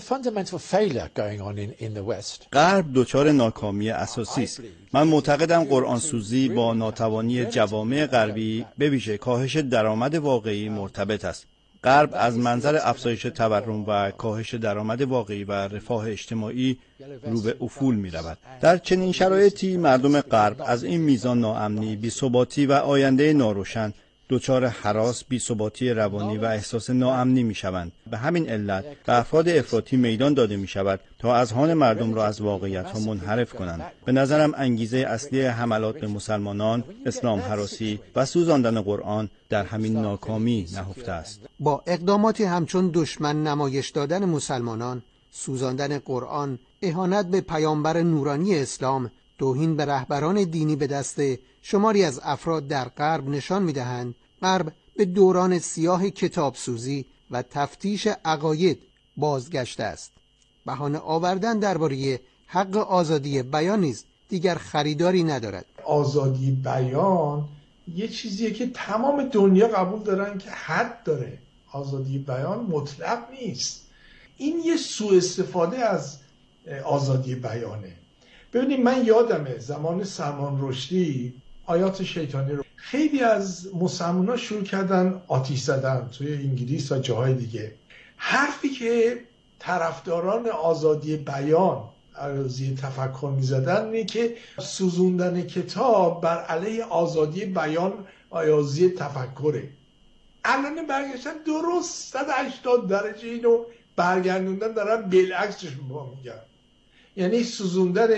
[SPEAKER 3] غرب دچار ناکامی اساسی است. من معتقدم قرآنسوزی با ناتوانی جوامع غربی به ویژه کاهش درآمد واقعی مرتبط است. غرب از منظر افزایش تورم و کاهش درآمد واقعی و رفاه اجتماعی رو به افول می رود. در چنین شرایطی مردم غرب از این میزان ناامنی، بی‌ثباتی و آینده ناروشن دچار هراس، بی‌ثباتی روانی و احساس ناامنی می شوند. به همین علت به افراد افراطی میدان داده می شود تا اذهان مردم را از واقعیت ها منحرف کنند. به نظرم انگیزه اصلی حملات به مسلمانان، اسلام هراسی و سوزاندن قرآن در همین ناکامی نهفته است.
[SPEAKER 1] با اقداماتی همچون دشمن نمایش دادن مسلمانان، سوزاندن قرآن، اهانت به پیامبر نورانی اسلام، توهین به رهبران دینی به دست شماری از افراد در غرب نشان می‌دهند غرب به دوران سیاه کتابسوزی و تفتیش عقاید بازگشته است. بهانه آوردن درباره حق آزادی بیان نیز دیگر خریداری ندارد.
[SPEAKER 23] آزادی بیان یه چیزیه که تمام دنیا قبول دارن که حد داره. آزادی بیان مطلق نیست. این یه سوء استفاده از آزادی بیانه. ببینید من یادمه زمان سلمان رشدی آیات شیطانی رو خیلی از مسلمان‌ها شروع کردن آتش زدن توی انگلیس و جاهای دیگه. حرفی که طرفداران آزادی بیان آزادی تفکر می‌زدن اینه که سوزوندن کتاب بر علیه آزادی بیان آزادی تفکره. الان برگشتن درست صد و هشتاد درجه اینو برگردوندن، دارن بالعکسش میگن. یعنی سوزوندن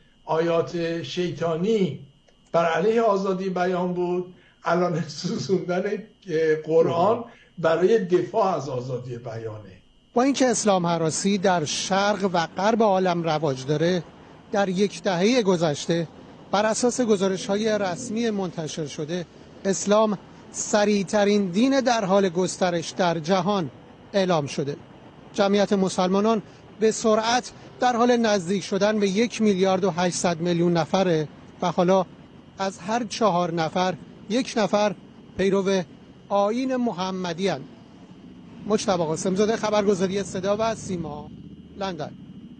[SPEAKER 23] آیات شیطانی بر علیه آزادی بیان بود، الان سوزوندن قرآن برای دفاع از آزادی بیانه.
[SPEAKER 1] با اینکه اسلام هراسی در شرق و غرب عالم رواج داره، در یک دهه گذشته بر اساس گزارش‌های رسمی منتشر شده اسلام سریع‌ترین دین در حال گسترش در جهان اعلام شده. جمعیت مسلمانان به سرعت در حال نزدیک شدن به یک میلیارد و هشتصد میلیون نفره و حالا از هر چهار نفر یک نفر پیرو آیین محمدی هستند. مجتبی قاسم‌زاده، خبرگزاری صدا و سیما، لندن.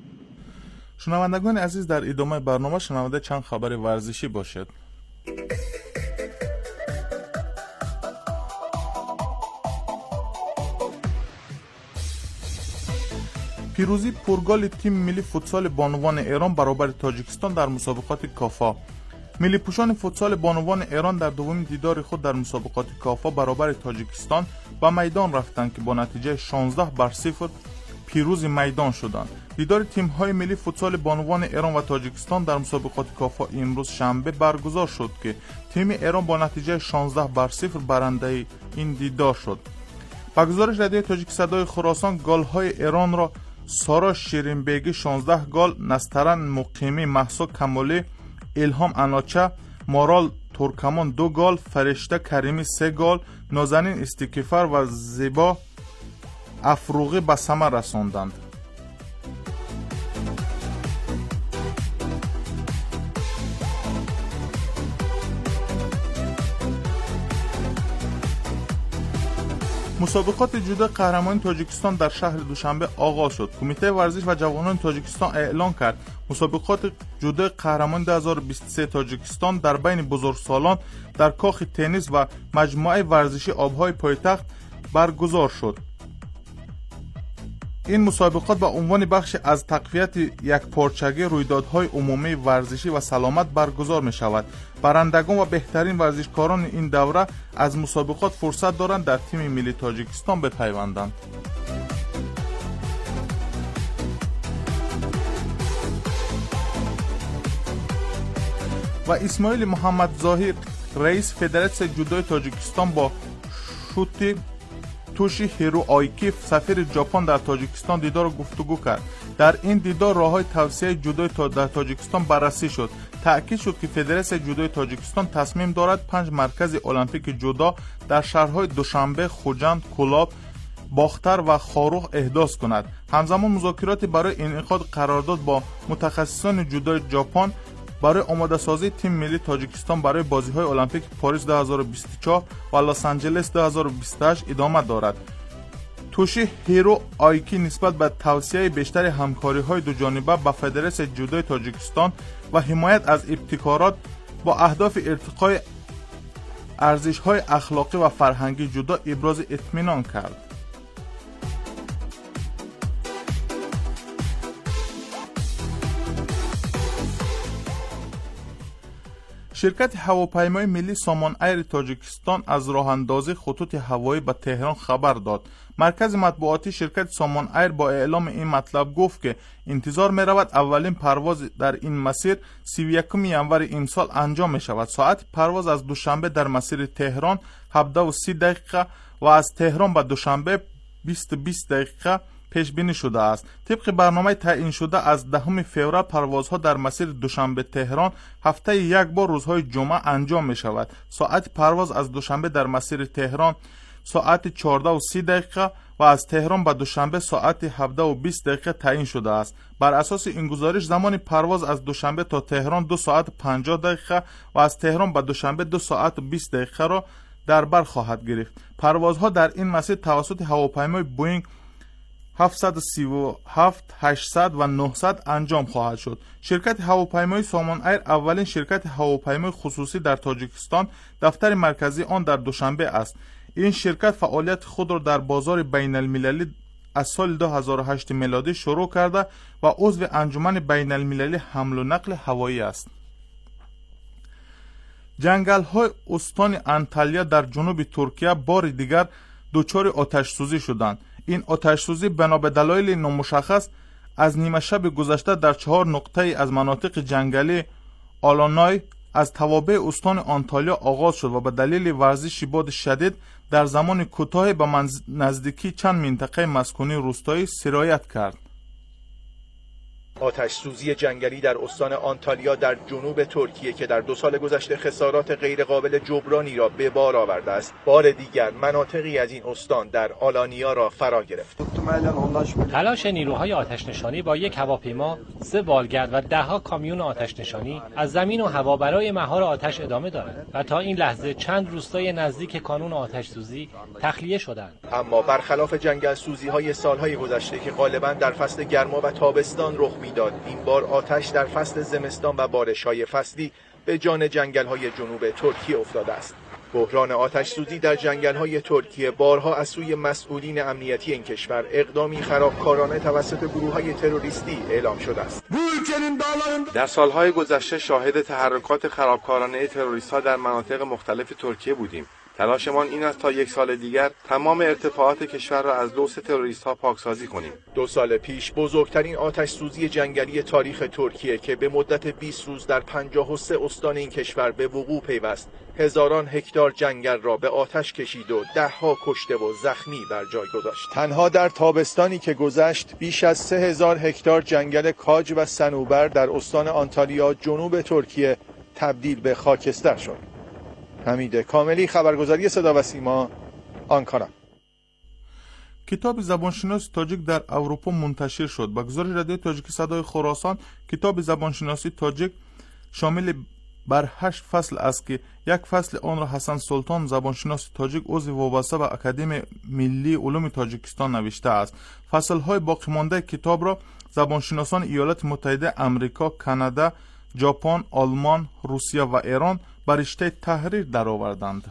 [SPEAKER 15] شنوندگان عزیز، در ادامه برنامه شنونده چند خبر ورزشی باشد. پیروزی پرگال تیم ملی فوتسال بانوان ایران برابر تاجیکستان در مسابقات کافا. ملی پوشان فوتسال بانوان ایران در دومین دیدار خود در مسابقات کافا برابر تاجیکستان به میدان رفتند که با نتیجه شانزده بر صفر پیروز میدان شدند. دیدار تیم‌های ملی فوتسال بانوان ایران و تاجیکستان در مسابقات کافا امروز شنبه برگزار شد که تیم ایران با نتیجه شانزده بر صفر برنده این دیدار شد. با گزارش رادیو تاجیک صدای خراسان، گل‌های ایران را سارا شیرینبیگی شانزده گل، نسترن مقیمی، مهسا کمالی، الهام اناچه، مارال ترکمان دو گل، فرشته کریمی سه گل، نازنین استیکفر و زیبا افروغی به ثمر رساندند. مسابقات جودو قهرمانی تاجیکستان در شهر دوشنبه آغاز شد. کمیته ورزش و جوانان تاجیکستان اعلام کرد مسابقات جودو قهرمانی دو هزار و بیست و سه تاجیکستان در بین بزرگسالان در کاخ تنیس و مجموعه ورزشی آبهای پایتخت برگزار شد. این مسابقات به عنوان بخش از تقویت یکپارچگی رویدادهای عمومی ورزشی و سلامت برگزار می شود. برندگان و بهترین ورزشکاران این دوره از مسابقات فرصت دارند در تیم ملی تاجیکستان بپیوندند. و اسماعیل محمد ظاهر رئیس فدراسیون جودوی تاجیکستان با شوتی توشی هیرو آیکی سفیر ژاپن در تاجیکستان دیدار و گفتگو کرد. در این دیدار راه‌های توسعه جودوی تا در تاجیکستان بررسی شد. تأکید شد که فدراسیون جودوی تاجیکستان تصمیم دارد پنج مرکز المپیک جودو در شهرهای دوشنبه، خوجند، کولاب، باختر و خاروخ احداث کند. همزمان مذاکرات برای انعقاد قرارداد با متخصصان جودوی ژاپن برای آماده سازی تیم ملی تاجیکستان برای بازی‌های المپیک پاریس دو هزار و بیست و چهار و لس آنجلس دو هزار و بیست و هشت ادامه دارد. توشی هیرو آیکی نسبت به توسعه بیشتر همکاری‌های دو جانبه با فدراسیون جودوی تاجیکستان و حمایت از ابتکارات با اهداف ارتقای ارزش‌های اخلاقی و فرهنگی جودو ابراز اطمینان کرد. شرکت هواپیمای ملی سامان ایر تاجیکستان از راه اندازی خطوط هوایی به تهران خبر داد. مرکز مطبوعاتی شرکت سامان ایر با اعلام این مطلب گفت که انتظار می رود اولین پرواز در این مسیر سی و یکم ینور این سال انجام می شود. ساعت پرواز از دوشنبه در مسیر تهران هفده و سی دقیقه و از تهران به دوشنبه بیست و بیست دقیقه پیش بینی شده است. طبق برنامه تعیین شده از دهم فوریه پروازها در مسیر دوشنبه تهران هفته یک بار روزهای جمعه انجام می شود. ساعت پرواز از دوشنبه در مسیر تهران ساعت چهارده و سی دقیقه و از تهران به دوشنبه ساعت هفده و بیست دقیقه تعیین شده است. بر اساس این گزارش زمان پرواز از دوشنبه تا تهران دو ساعت و پنجاه دقیقه و از تهران به دوشنبه دو ساعت و بیست دقیقه را در بر خواهد گرفت. پروازها در این مسیر توسط هواپیمای بوینگ هفتصد و سی و هفت، هشتصد و نهصد انجام خواهد شد. شرکت هواپیمای سامان ایر اولین شرکت هواپیمای خصوصی در تاجیکستان، دفتر مرکزی آن در دوشنبه است. این شرکت فعالیت خود را در بازار بین المللی از سال دو هزار و هشت میلادی شروع کرده و عضو انجمن بین المللی حمل و نقل هوایی است. جنگل های استان انطالیا در جنوب ترکیه بار دیگر دچار آتش سوزی شدند. این آتش سوزی بنا به دلایل نامشخص از نیمه شب گذشته در چهار نقطه از مناطق جنگلی آلانای از توابع استان آنتالیا آغاز شد و به دلیل ورزش باد شدید در زمان کوتاهی به منز... نزدیکی چند منطقه مسکونی روستایی سرایت کرد.
[SPEAKER 2] آتش سوزی جنگلی در استان آنتالیا در جنوب ترکیه که در دو سال گذشته خسارات غیرقابل جبرانی را به بار آورده است، بار دیگر مناطقی از این استان در آلانیا را فرا گرفت.
[SPEAKER 5] تلاش نیروهای آتش‌نشانی با یک هواپیما، سه والگرد و ده‌ها کامیون آتش‌نشانی از زمین و هوا برای مهار آتش ادامه دارد و تا این لحظه چند روستای نزدیک کانون آتش سوزی تخلیه شدند.
[SPEAKER 2] اما برخلاف جنگل سوزی‌های سال‌های گذشته که غالباً در فصل گرما و تابستان رخ می‌داد، این بار آتش در فصل زمستان و بارش‌های فصلی به جان جنگل‌های جنوب ترکیه افتاده است. بحران آتش سوزی در جنگل‌های ترکیه بارها از سوی مسئولین امنیتی این کشور اقدامی خرابکارانه توسط گروه‌های تروریستی اعلام شده است.
[SPEAKER 7] در سال‌های گذشته شاهد تحرکات خرابکارانه تروریست‌ها در مناطق مختلف ترکیه بودیم. تلاشمان این است تا یک سال دیگر تمام ارتفاعات کشور را از لوث تروریست‌ها پاکسازی کنیم.
[SPEAKER 2] دو سال پیش بزرگترین آتش سوزی جنگلی تاریخ ترکیه که به مدت بیست روز در پنجاه و سه استان این کشور به وقوع پیوست، هزاران هکتار جنگل را به آتش کشید و ده‌ها کشته و زخمی بر جای گذاشت. تنها در تابستانی که گذشت بیش از سه هزار هکتار جنگل کاج و صنوبر در استان آنتالیا جنوب ترکیه تبدیل به خاکستر شد. حمید کاملی، خبرگزاری صدا و سیما، آنکارا.
[SPEAKER 15] کتاب زبانشناسی تاجیک در اروپا منتشر شد. با گزارش رادیو تاجیک صدای خراسان، کتاب زبانشناسی تاجیک شامل بر هشت فصل است که یک فصل آن را حسن سلطان زبانشناس تاجیک عضو وابسته به اکادمی ملی علوم تاجیکستان نوشته است. فصل‌های باقی مانده کتاب را زبانشناسان ایالات متحده آمریکا، کانادا، ژاپن، آلمان، روسیه و ایران بر رشته تحریر درآوردند.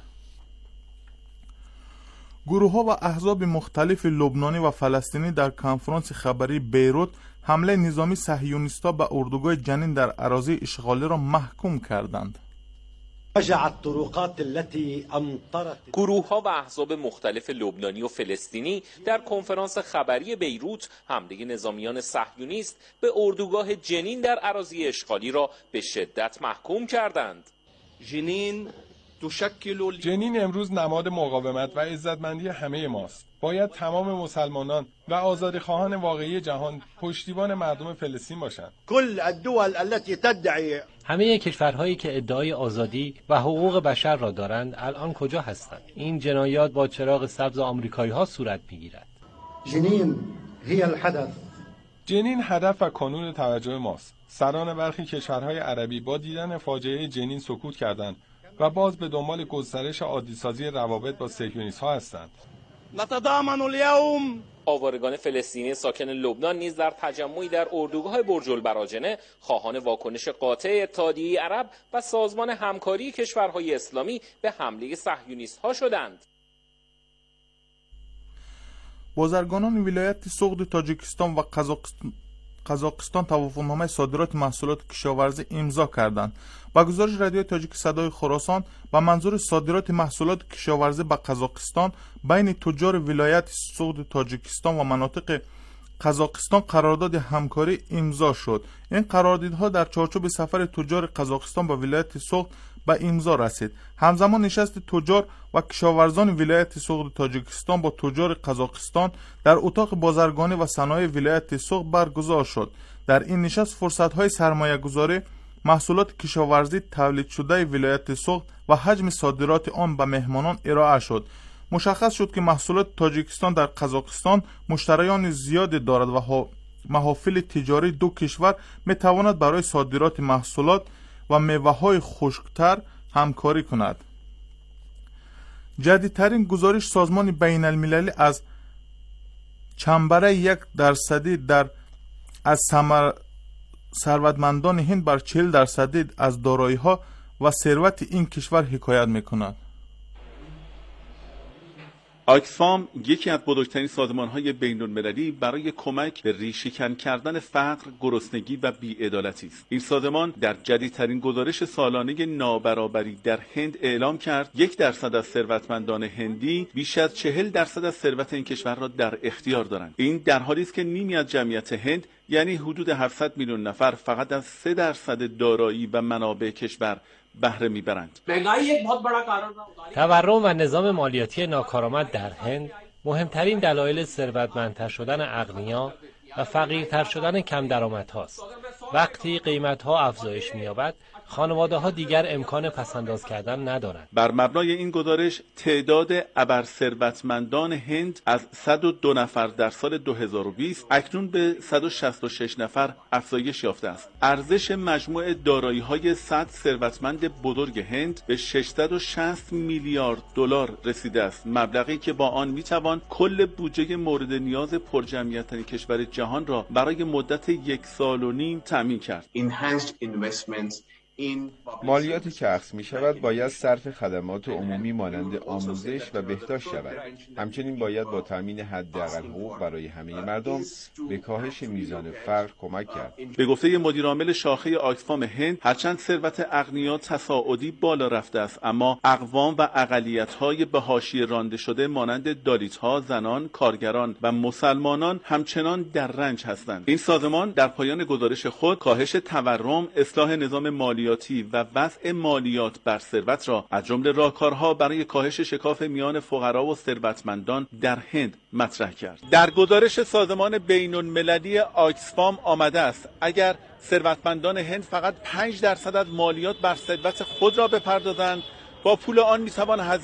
[SPEAKER 15] گروه‌ها و احزاب مختلف لبنانی و فلسطینی در کنفرانس خبری بیروت حمله نظامی صهیونیست‌ها به اردوگاه جنین در اراضی اشغالی را محکوم کردند.
[SPEAKER 4] گروه‌ها و احزاب مختلف لبنانی و فلسطینی در کنفرانس خبری بیروت حمله نظامیان صهیونیست به اردوگاه جنین در اراضی اشغالی را به شدت محکوم کردند.
[SPEAKER 8] جنین جنین امروز نماد مقاومت و عزتمندی همه ماست. باید تمام مسلمانان و آزادیخواهان واقعی جهان پشتیبان مردم فلسطین باشند.
[SPEAKER 14] كل الدول التي تدعي
[SPEAKER 5] همه کشورهایی که ادعای آزادی و حقوق بشر را دارند الان کجا هستند؟ این جنایات با چراغ سبز آمریکایی‌ها صورت می‌گیرد.
[SPEAKER 8] جنین هی الحدث. جنین هدف و کانون توجه ماست. سران برخی کشورهای عربی با دیدن فاجعه جنین سکوت کردند و باز به دنبال گسترش عادی‌سازی روابط با صهیونیست‌ها هستند.
[SPEAKER 4] نتضامن اليوم. آوارگان فلسطینی ساکن لبنان نیز در تجمعی در اردوگاه برج البراجنه خواهان واکنش قاطع اتحادیه عرب و سازمان همکاری کشورهای اسلامی به حمله صهیونیست‌ها شدند.
[SPEAKER 15] بازرگانان ولایت سغد تاجیکستان و قزاقستان قزاقستان توافقنامه صادرات محصولات کشاورزی امضا کردند. با گزارش رادیو تاجیک صدای خراسان با منظور صادرات محصولات کشاورزی به قزاقستان بین تجار ولایت سغد تاجیکستان و مناطق قزاقستان قرارداد همکاری امضا شد. این قراردادها در چارچوب سفر تجار قزاقستان به ولایت سغد به امضا رسید. همزمان نشست تجار و کشاورزان ولایت سغد تاجیکستان با تجار قزاقستان در اتاق بازرگانی و صنایع ولایت سغد برگزار شد. در این نشست فرصت‌های سرمایه‌گذاری، محصولات کشاورزی تولید شده ولایت سغد و حجم صادرات آن به مهمانان ارائه شد. مشخص شد که محصولات تاجیکستان در قزاقستان مشتریان زیادی دارد و محافل تجاری دو کشور می‌تواند برای صادرات محصولات و میوه‌های خشک‌تر همکاری کند. جدیدترین گزارش سازمان بین المللی از چنبره یک درصدی در از ثمر ثروتمندان هند بر چهل درصدی از دارایی‌ها و ثروت این کشور حکایت می‌کند.
[SPEAKER 9] آکسفام یکی از بزرگترین سازمان‌های بین‌المللی برای کمک به ریشه‌کن کردن فقر، گرسنگی و بی‌عدالتی است. این سازمان در جدیدترین گزارش سالانه نابرابری در هند اعلام کرد یک درصد از ثروتمندان هندی بیش از چهل درصد از ثروت این کشور را در اختیار دارند. این در حالی است که نیمی از جمعیت هند یعنی حدود هفتصد میلیون نفر فقط از سه درصد دارایی و منابع کشور بهره میبرند.
[SPEAKER 5] تورم و نظام مالیاتی ناکارآمد در هند مهمترین دلایل ثروتمندتر شدن اغنیا و فقیرتر شدن کم درآمدهاست. وقتی قیمت‌ها افزایش می‌یابد، خانواده‌ها دیگر امکان پس‌انداز کردن ندارند.
[SPEAKER 9] بر مبنای این گزارش تعداد ابرثروتمندان هند از صد و دو نفر در سال دو هزار و بیست اکنون به صد و شصت و شش نفر افزایش یافته است. ارزش مجموع دارایی‌های صد ثروتمند بزرگ هند به ششصد و شصت میلیارد دلار رسیده است، مبلغی که با آن می‌توان کل بودجه مورد نیاز پرجمعیت‌ترین کشور جهان را برای مدت یک سال و نیم تامین کرد.
[SPEAKER 24] مالیاتی که اخذ می شود باید صرف خدمات عمومی مانند آموزش و بهداشت شود. همچنین باید با تامین حداقل حقوق برای همه مردم به کاهش میزان فقر کمک کرد.
[SPEAKER 9] به گفته مدیر عامل شاخه آکسفام هند، هرچند ثروت اغنیا تصاعدی بالا رفته است، اما اقوام و اقلیت‌های به حاشیه رانده شده مانند دالیت‌ها، زنان، کارگران و مسلمانان همچنان در رنج هستند. این سازمان در پایان گزارش خود کاهش تورم، اصلاح نظام مالی و وضع مالیات بر ثروت را از جمله راهکارها برای کاهش شکاف میان فقرا و ثروتمندان در هند مطرح کرد. در گزارش سازمان بین‌المللی آکسفام آمده است اگر ثروتمندان هند فقط پنج درصد از مالیات بر ثروت خود را بپردازند، با پول آن میتوان هزینه